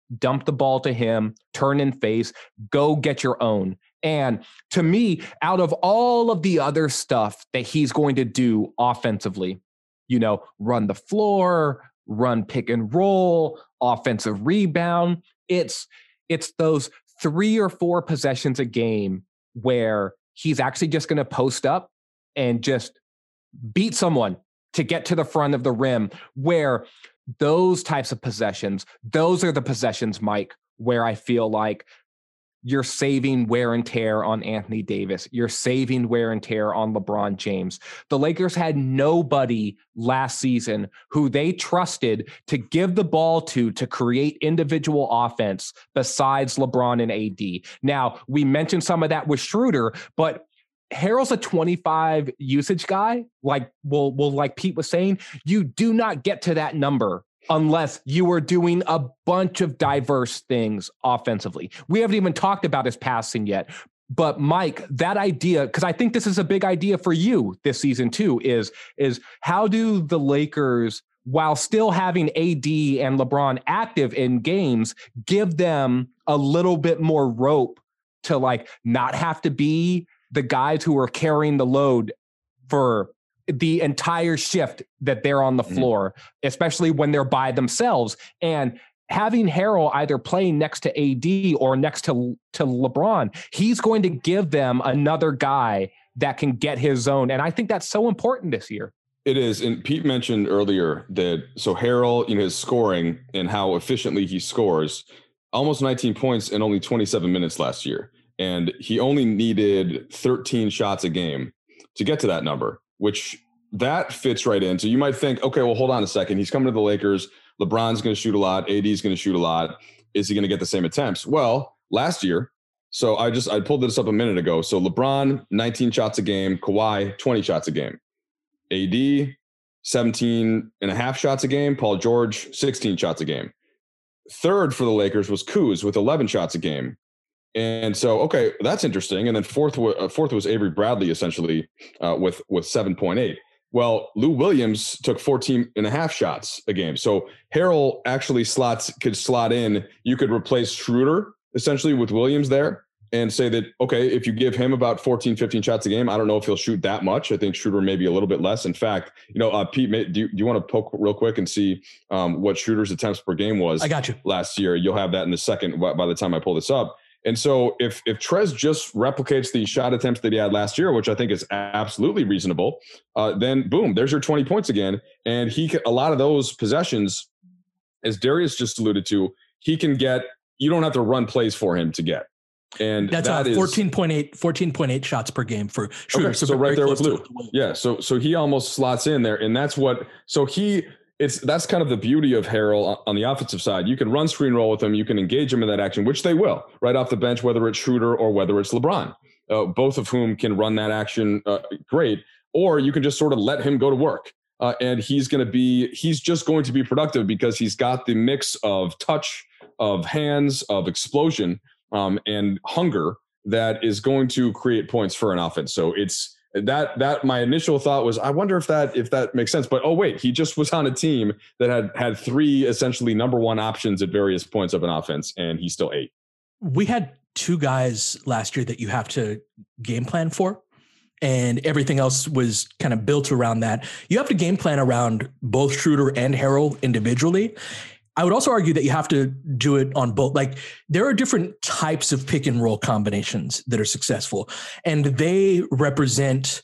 dump the ball to him, turn and face, go get your own. And to me, out of all of the other stuff that he's going to do offensively, you know, run the floor, run pick and roll, offensive rebound, it's it's those three or four possessions a game where he's actually just going to post up and just beat someone to get to the front of the rim, where those types of possessions, those are the possessions, Mike, where I feel like you're saving wear and tear on Anthony Davis. You're saving wear and tear on LeBron James. The Lakers had nobody last season who they trusted to give the ball to, to create individual offense besides LeBron and A D. Now, we mentioned some of that with Schroeder, but Harrell's a twenty-five usage guy. Like, well, well, like Pete was saying, you do not get to that number unless you are doing a bunch of diverse things offensively. We haven't even talked about his passing yet. But Mike, that idea, because I think this is a big idea for you this season too, is, is how do the Lakers, while still having A D and LeBron active in games, give them a little bit more rope to like not have to be the guys who are carrying the load for the entire shift that they're on the floor, mm-hmm. especially when they're by themselves. And having Harrell either playing next to A D or next to, to LeBron, he's going to give them another guy that can get his zone. And I think that's so important this year. It is. And Pete mentioned earlier that, so Harrell, you know, his scoring and how efficiently he scores, almost nineteen points in only twenty-seven minutes last year. And he only needed thirteen shots a game to get to that number, which that fits right in. So you might think, okay, well, hold on a second. He's coming to the Lakers. LeBron's going to shoot a lot. A D's going to shoot a lot. Is he going to get the same attempts? Well, last year, so I just, I pulled this up a minute ago. So LeBron, nineteen shots a game. Kawhi, twenty shots a game. A D, seventeen and a half shots a game. Paul George, sixteen shots a game. Third for the Lakers was Kuz with eleven shots a game. And so, okay, that's interesting. And then fourth, uh, fourth was Avery Bradley, essentially, uh, with, with seven point eight. Well, Lou Williams took fourteen and a half shots a game. So Harrell actually slots could slot in. You could replace Schroeder essentially with Williams there and say that, okay, if you give him about fourteen, fifteen shots a game, I don't know if he'll shoot that much. I think Schroeder maybe a little bit less. In fact, you know, uh, Pete, may, do, you, do you want to poke real quick and see um, what Schroeder's attempts per game was? I got you. Last year. You'll have that in a second by the time I pull this up. And so if if Trez just replicates the shot attempts that he had last year, which I think is absolutely reasonable, uh, then boom, there's your twenty points again. And he can, a lot of those possessions, as Darius just alluded to, he can get, you don't have to run plays for him to get. And that's that uh, is fourteen point eight, fourteen point eight shots per game for Schroeder. Okay, so, so right there with Lou. Yeah. So, so he almost slots in there, and that's what, so he, It's that's kind of the beauty of Harrell on the offensive side. You can run screen roll with him. You can engage him in that action, which they will right off the bench, whether it's Schroeder or whether it's LeBron, uh, both of whom can run that action uh, great. Or you can just sort of let him go to work. Uh, and he's going to be he's just going to be productive because he's got the mix of touch, of hands, of explosion, um, and hunger that is going to create points for an offense. So it's That that my initial thought was, I wonder if that if that makes sense. But oh wait, he just was on a team that had had three essentially number one options at various points of an offense, and he's still eight. We had two guys last year that you have to game plan for, and everything else was kind of built around that. You have to game plan around both Schroeder and Harrell individually. I would also argue that you have to do it on both. Like, there are different types of pick and roll combinations that are successful, and they represent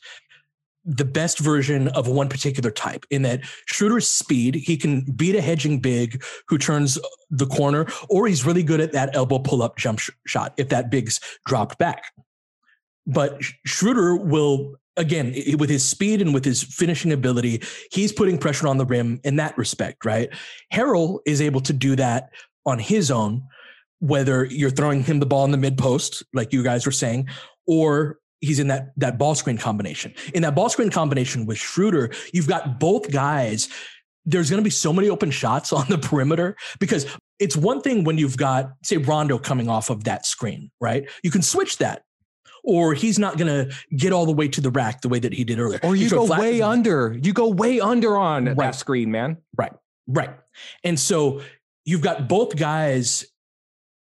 the best version of one particular type. In that Schroeder's speed, he can beat a hedging big who turns the corner, or he's really good at that elbow pull-up jump sh- shot if that big's dropped back. But Schroeder will, again, with his speed and with his finishing ability, he's putting pressure on the rim in that respect, right? Harrell is able to do that on his own, whether you're throwing him the ball in the mid post, like you guys were saying, or he's in that, that ball screen combination. In that ball screen combination with Schroeder, you've got both guys. There's going to be so many open shots on the perimeter, because it's one thing when you've got, say, Rondo coming off of that screen, right? You can switch that. Or he's not going to get all the way to the rack the way that he did earlier. Or you, you go way under. You go way under on right. that screen, man. Right, right. And so you've got both guys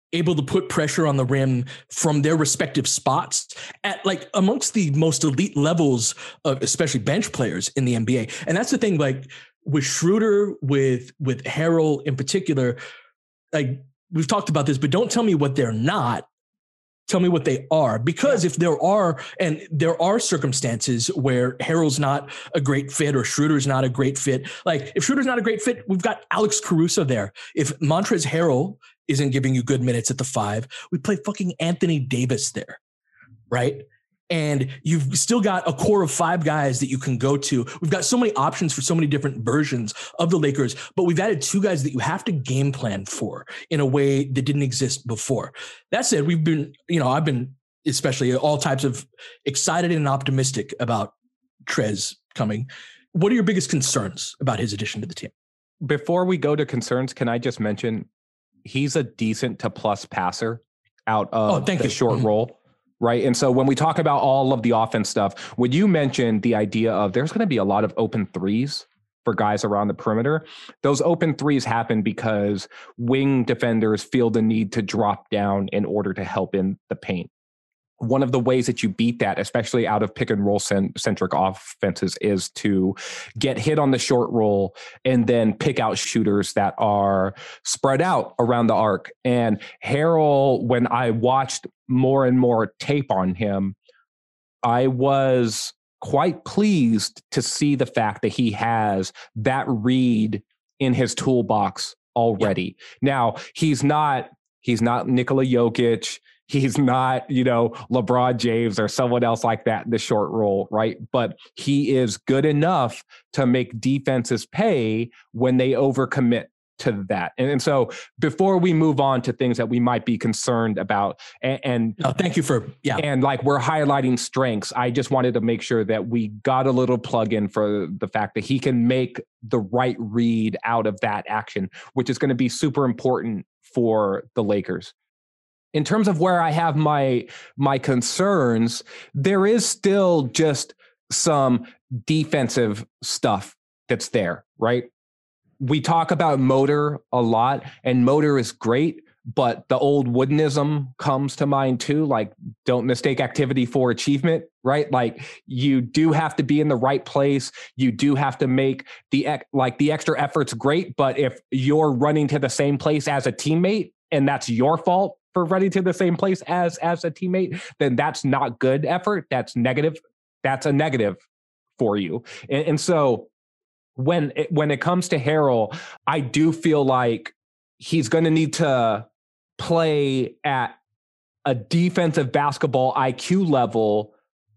able to put pressure on the rim from their respective spots at like amongst the most elite levels of especially bench players in the N B A. And that's the thing, like with Schroeder, with, with Harrell in particular, like we've talked about this, but don't tell me what they're not. Tell me what they are, because if there are, and there are circumstances where Harrell's not a great fit or Schroeder's not a great fit. Like if Schroeder's not a great fit, we've got Alex Caruso there. If Montrezl Harrell isn't giving you good minutes at the five, we play fucking Anthony Davis there, right? And you've still got a core of five guys that you can go to. We've got so many options for so many different versions of the Lakers, but we've added two guys that you have to game plan for in a way that didn't exist before. That said, we've been, you know, I've been especially all types of excited and optimistic about Trez coming. What are your biggest concerns about his addition to the team? Before we go to concerns, can I just mention he's a decent to plus passer out of oh, thank the you. short Mm-hmm. roll. Right. And so when we talk about all of the offense stuff, when you mentioned the idea of there's going to be a lot of open threes for guys around the perimeter, those open threes happen because wing defenders feel the need to drop down in order to help in the paint. One of the ways that you beat that, especially out of pick and roll centric offenses, is to get hit on the short roll and then pick out shooters that are spread out around the arc. And Harrell, when I watched more and more tape on him, I was quite pleased to see the fact that he has that read in his toolbox already. Yeah. Now, he's not, he's not Nikola Jokic. He's not, you know, LeBron James or someone else like that in the short roll, right? But he is good enough to make defenses pay when they overcommit to that. And, and so before we move on to things that we might be concerned about, and, and oh, thank you for, yeah. And like we're highlighting strengths, I just wanted to make sure that we got a little plug in for the fact that he can make the right read out of that action, which is going to be super important for the Lakers. In terms of where I have my my concerns, there is still just some defensive stuff that's there, right? We talk about motor a lot, and motor is great, but the old Woodenism comes to mind too, like don't mistake activity for achievement, right? Like you do have to be in the right place. You do have to make the like the extra efforts great, but if you're running to the same place as a teammate and that's your fault for running to the same place as as a teammate, then that's not good effort. That's negative. That's a negative for you. And, and so when it, when it comes to Harrell, I do feel like he's going to need to play at a defensive basketball I Q level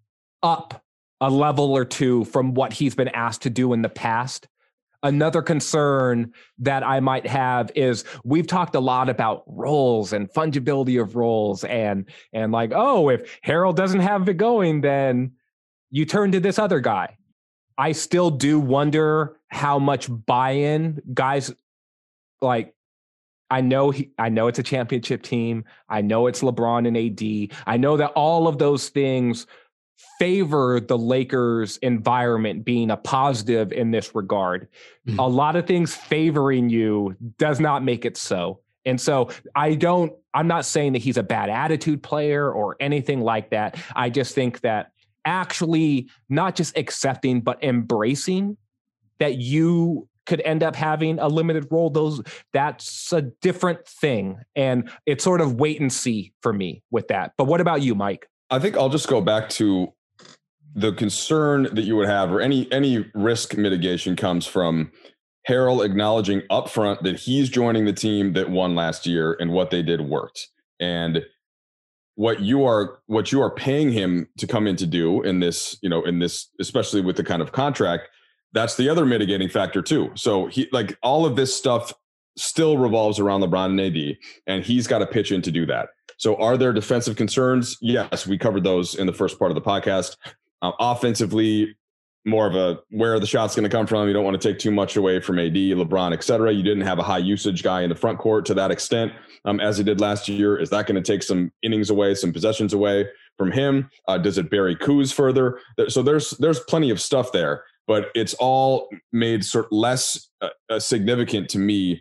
up a level or two from what he's been asked to do in the past. Another concern that I might have is we've talked a lot about roles and fungibility of roles and, and like, oh, if Harrell doesn't have it going, then you turn to this other guy. I still do wonder how much buy-in guys like, I know he, I know it's a championship team. I know it's LeBron and A D. I know that all of those things favor the Lakers environment being a positive in this regard. Mm-hmm. A lot of things favoring you does not make it so. And so I don't, I'm not saying that he's a bad attitude player or anything like that. I just think that actually not just accepting, but embracing that you could end up having a limited role, those that's a different thing. And it's sort of wait and see for me with that. But what about you, Mike? I think I'll just go back to the concern that you would have, or any any risk mitigation comes from Harrell acknowledging upfront that he's joining the team that won last year and what they did worked. And what you are what you are paying him to come in to do in this, you know, in this, especially with the kind of contract, that's the other mitigating factor too. So he like all of this stuff still revolves around LeBron and A D, and he's got to pitch in to do that. So are there defensive concerns? Yes, we covered those in the first part of the podcast. Um, offensively, more of a where are the shots going to come from? You don't want to take too much away from A D, LeBron, et cetera. You didn't have a high usage guy in the front court to that extent um, as he did last year. Is that going to take some innings away, some possessions away from him? Uh, does it bury Kuz further? So there's there's plenty of stuff there, but it's all made sort of less uh, significant to me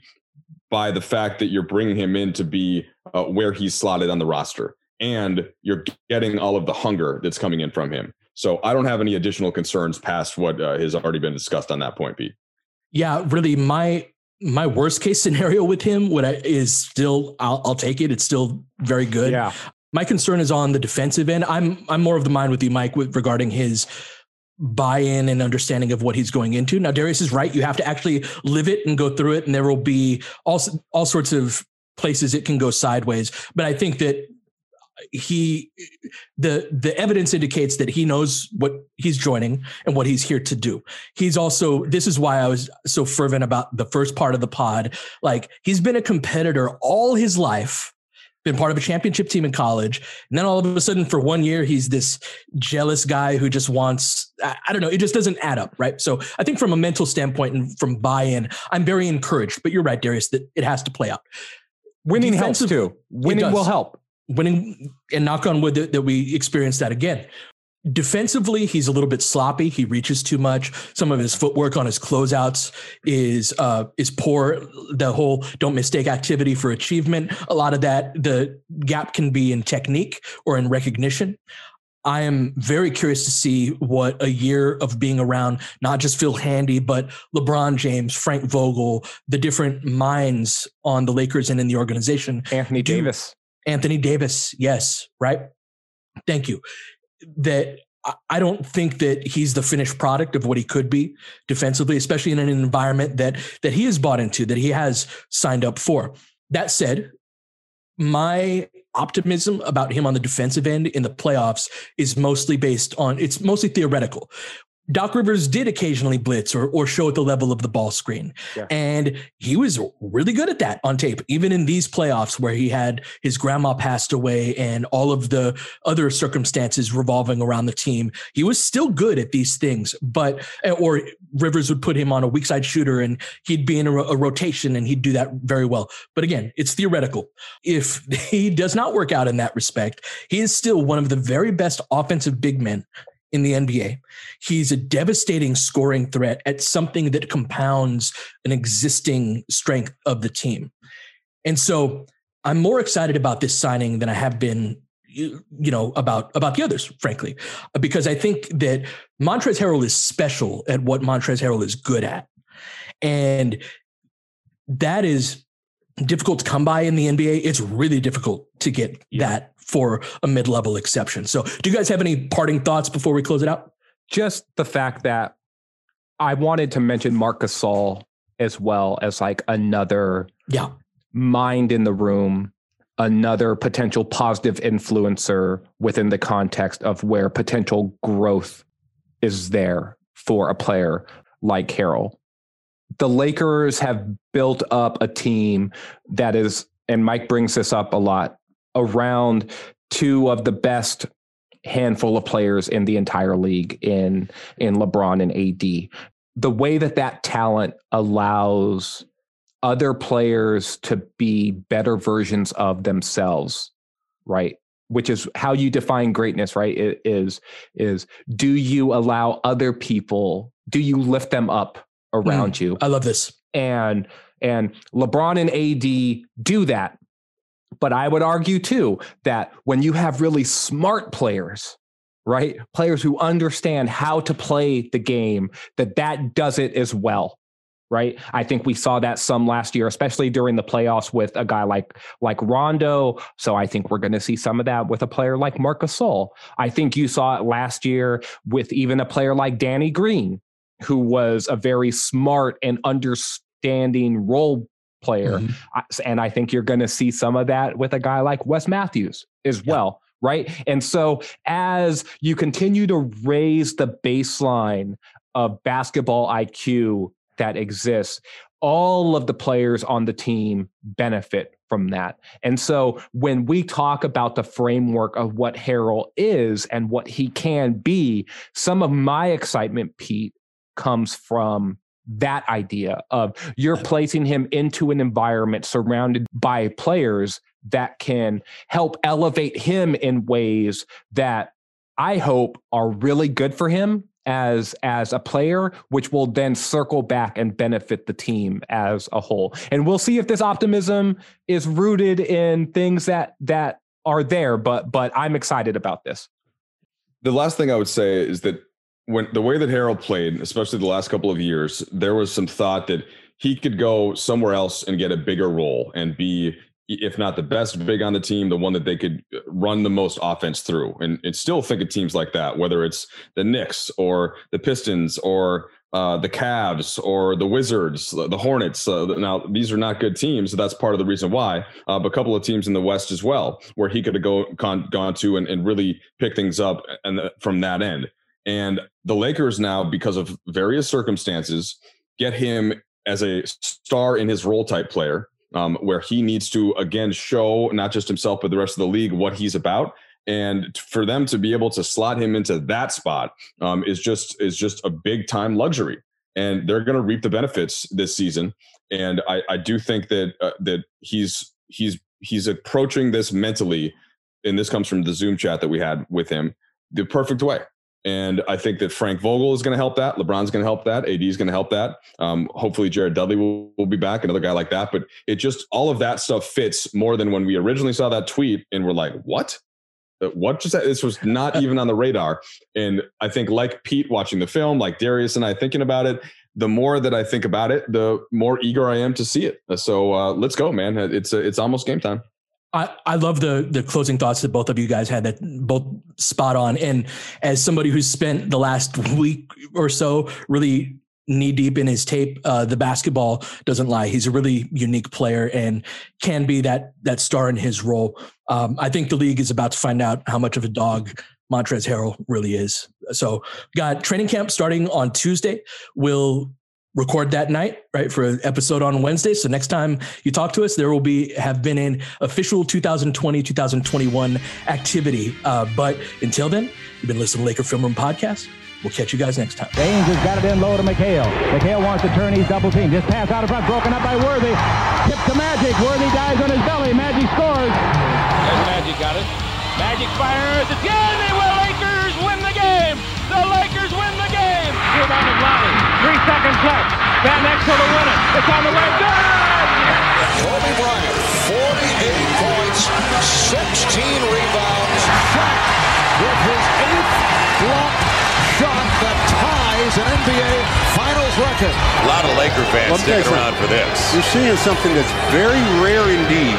by the fact that you're bringing him in to be uh, where he's slotted on the roster, and you're getting all of the hunger that's coming in from him. So I don't have any additional concerns past what uh, has already been discussed on that point, Pete. Yeah, really, my my worst case scenario with him what I, is still, I'll, I'll take it. It's still very good. Yeah. My concern is on the defensive end. I'm I'm more of the mind with you, Mike, with regarding his buy-in and understanding of what he's going into. Now, Darius is right. You have to actually live it and go through it, and there will be all all sorts of places it can go sideways. But I think that he the the evidence indicates that he knows what he's joining and what he's here to do. He's also, this is why I was so fervent about the first part of the pod. Like, he's been a competitor all his life, been part of a championship team in college. And then all of a sudden for one year, he's this jealous guy who just wants, I, I don't know, it just doesn't add up. Right. So I think from a mental standpoint and from buy-in, I'm very encouraged, but you're right, Darius, that it has to play out. Winning helps too. Winning will help. Winning, and knock on wood that, that we experience that again. Defensively, he's a little bit sloppy. He reaches too much. Some of his footwork on his closeouts is uh, is poor. The whole don't mistake activity for achievement. A lot of that, the gap can be in technique or in recognition. I am very curious to see what a year of being around, not just Phil Handy, but LeBron James, Frank Vogel, the different minds on the Lakers and in the organization. Anthony do, Davis. Anthony Davis. Yes. Right. Thank you. That I don't think that he's the finished product of what he could be defensively, especially in an environment that that he has bought into, that he has signed up for. That said, my optimism about him on the defensive end in the playoffs is mostly based on, it's mostly theoretical. Doc Rivers did occasionally blitz or or show at the level of the ball screen. Yeah. And he was really good at that on tape, even in these playoffs where he had his grandma passed away and all of the other circumstances revolving around the team. He was still good at these things, but, or Rivers would put him on a weak side shooter and he'd be in a, a rotation and he'd do that very well. But again, it's theoretical. If he does not work out in that respect, he is still one of the very best offensive big men in the N B A. He's a devastating scoring threat at something that compounds an existing strength of the team. And so I'm more excited about this signing than I have been, you, you know, about, about the others, frankly, because I think that Montrezl Harrell is special at what Montrezl Harrell is good at. And that is difficult to come by in the N B A. It's really difficult to get yeah. that for a mid-level exception. So do you guys have any parting thoughts before we close it out? Just the fact that I wanted to mention Marc Gasol as well as like another yeah. mind in the room, another potential positive influencer within the context of where potential growth is there for a player like Harrell. The Lakers have built up a team that is, and Mike brings this up a lot, around two of the best handful of players in the entire league in, in LeBron and A D. The way that that talent allows other players to be better versions of themselves, right? Which is how you define greatness, right? It is, is do you allow other people, do you lift them up around mm, you? I love this. And, and LeBron and A D do that. But I would argue too, that when you have really smart players, right? Players who understand how to play the game, that that does it as well. Right. I think we saw that some last year, especially during the playoffs with a guy like like Rondo. So I think we're going to see some of that with a player like Marc Gasol. I think you saw it last year with even a player like Danny Green, who was a very smart and understanding role player. Mm-hmm. And I think you're going to see some of that with a guy like Wes Matthews as yeah. well. Right. And so as you continue to raise the baseline of basketball I Q that exists, all of the players on the team benefit from that. And so when we talk about the framework of what Harrell is and what he can be, some of my excitement, Pete, comes from that idea of you're placing him into an environment surrounded by players that can help elevate him in ways that I hope are really good for him as as a player, which will then circle back and benefit the team as a whole. And we'll see if this optimism is rooted in things that that are there, but but I'm excited about this. The last thing I would say is that when the way that Harrell played, especially the last couple of years, there was some thought that he could go somewhere else and get a bigger role and be, if not the best big on the team, the one that they could run the most offense through. And, and still think of teams like that, whether it's the Knicks or the Pistons or uh, the Cavs or the Wizards, the Hornets. Uh, now, these are not good teams, so that's part of the reason why. Uh, but a couple of teams in the West as well, where he could have go, gone, gone to and, and really pick things up and the, from that end. And the Lakers now, because of various circumstances, get him as a star in his role type player, um, where he needs to, again, show not just himself, but the rest of the league what he's about. And for them to be able to slot him into that spot um, is just is just a big time luxury. And they're going to reap the benefits this season. And I, I do think that uh, that he's he's he's approaching this mentally, and this comes from the Zoom chat that we had with him, the perfect way. And I think that Frank Vogel is going to help that. LeBron's going to help that. A D is going to help that. Um, hopefully Jared Dudley will, will be back, another guy like that. But it just, all of that stuff fits more than when we originally saw that tweet and we're like, what? What just, this was not even on the radar. And I think like Pete watching the film, like Darius and I thinking about it, the more that I think about it, the more eager I am to see it. So uh, let's go, man. It's, uh, it's almost game time. I, I love the the closing thoughts that both of you guys had, that both spot on. And as somebody who's spent the last week or so really knee deep in his tape, uh, the basketball doesn't lie. He's a really unique player and can be that that star in his role. Um, I think the league is about to find out how much of a dog Montrezl Harrell really is. So got training camp starting on Tuesday. We'll record that night, right, for an episode on Wednesday. So next time you talk to us, there will be have been an official two thousand twenty, two thousand twenty-one activity. Uh, but until then, you've been listening to Laker Film Room Podcast. We'll catch you guys next time. James has got it in low to McHale. McHale wants to turn. He's double teamed. Just pass out in front, broken up by Worthy. Tip to Magic. Worthy dies on his belly. Magic scores. There's Magic got it. Magic fires again. The Lakers win the game. The Lakers win the game. Rebound is Lonnie. Three seconds left. Van Exel to win it. It's on the way. Good! Kobe Bryant, forty-eight points, sixteen rebounds. Shaq with his eighth block shot that ties an N B A Finals record. A lot of Laker fans sticking around for this. You're seeing something that's very rare indeed.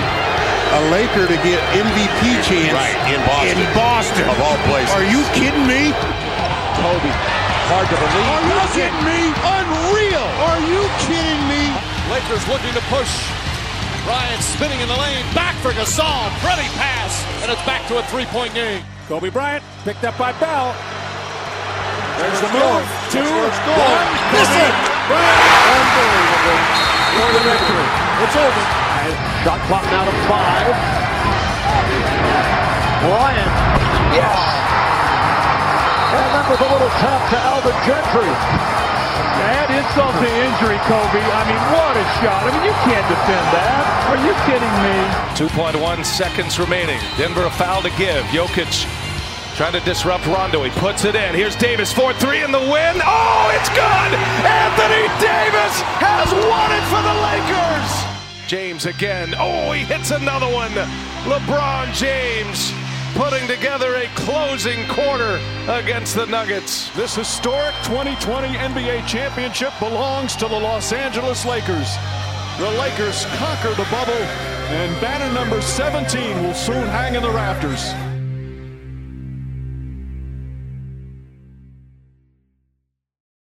A Laker to get M V P chance right, in Boston. In Boston. Of all places. Are you kidding me? Kobe, hard to believe. Are you kidding me? Unreal. Are you kidding me? Lakers looking to push. Bryant spinning in the lane. Back for Gasol. Pretty pass. And it's back to a three-point game. Kobe Bryant picked up by Bell. There's the move. Two, one. Miss it. Unbelievable. For the victory. It's over. Shot clock now to five. Bryant. Yes. And that was a little tap to Alvin Gentry. Add insult to injury, Kobe. I mean, what a shot. I mean, you can't defend that. Are you kidding me? two point one seconds remaining. Denver a foul to give. Jokic trying to disrupt Rondo. He puts it in. Here's Davis, four three in the win. Oh, it's good! Anthony Davis has won it for the Lakers! James again. Oh, he hits another one. LeBron James putting together a closing quarter against the Nuggets. This historic twenty twenty N B A championship belongs to the Los Angeles Lakers. The Lakers conquer the bubble, and banner number seventeen will soon hang in the rafters.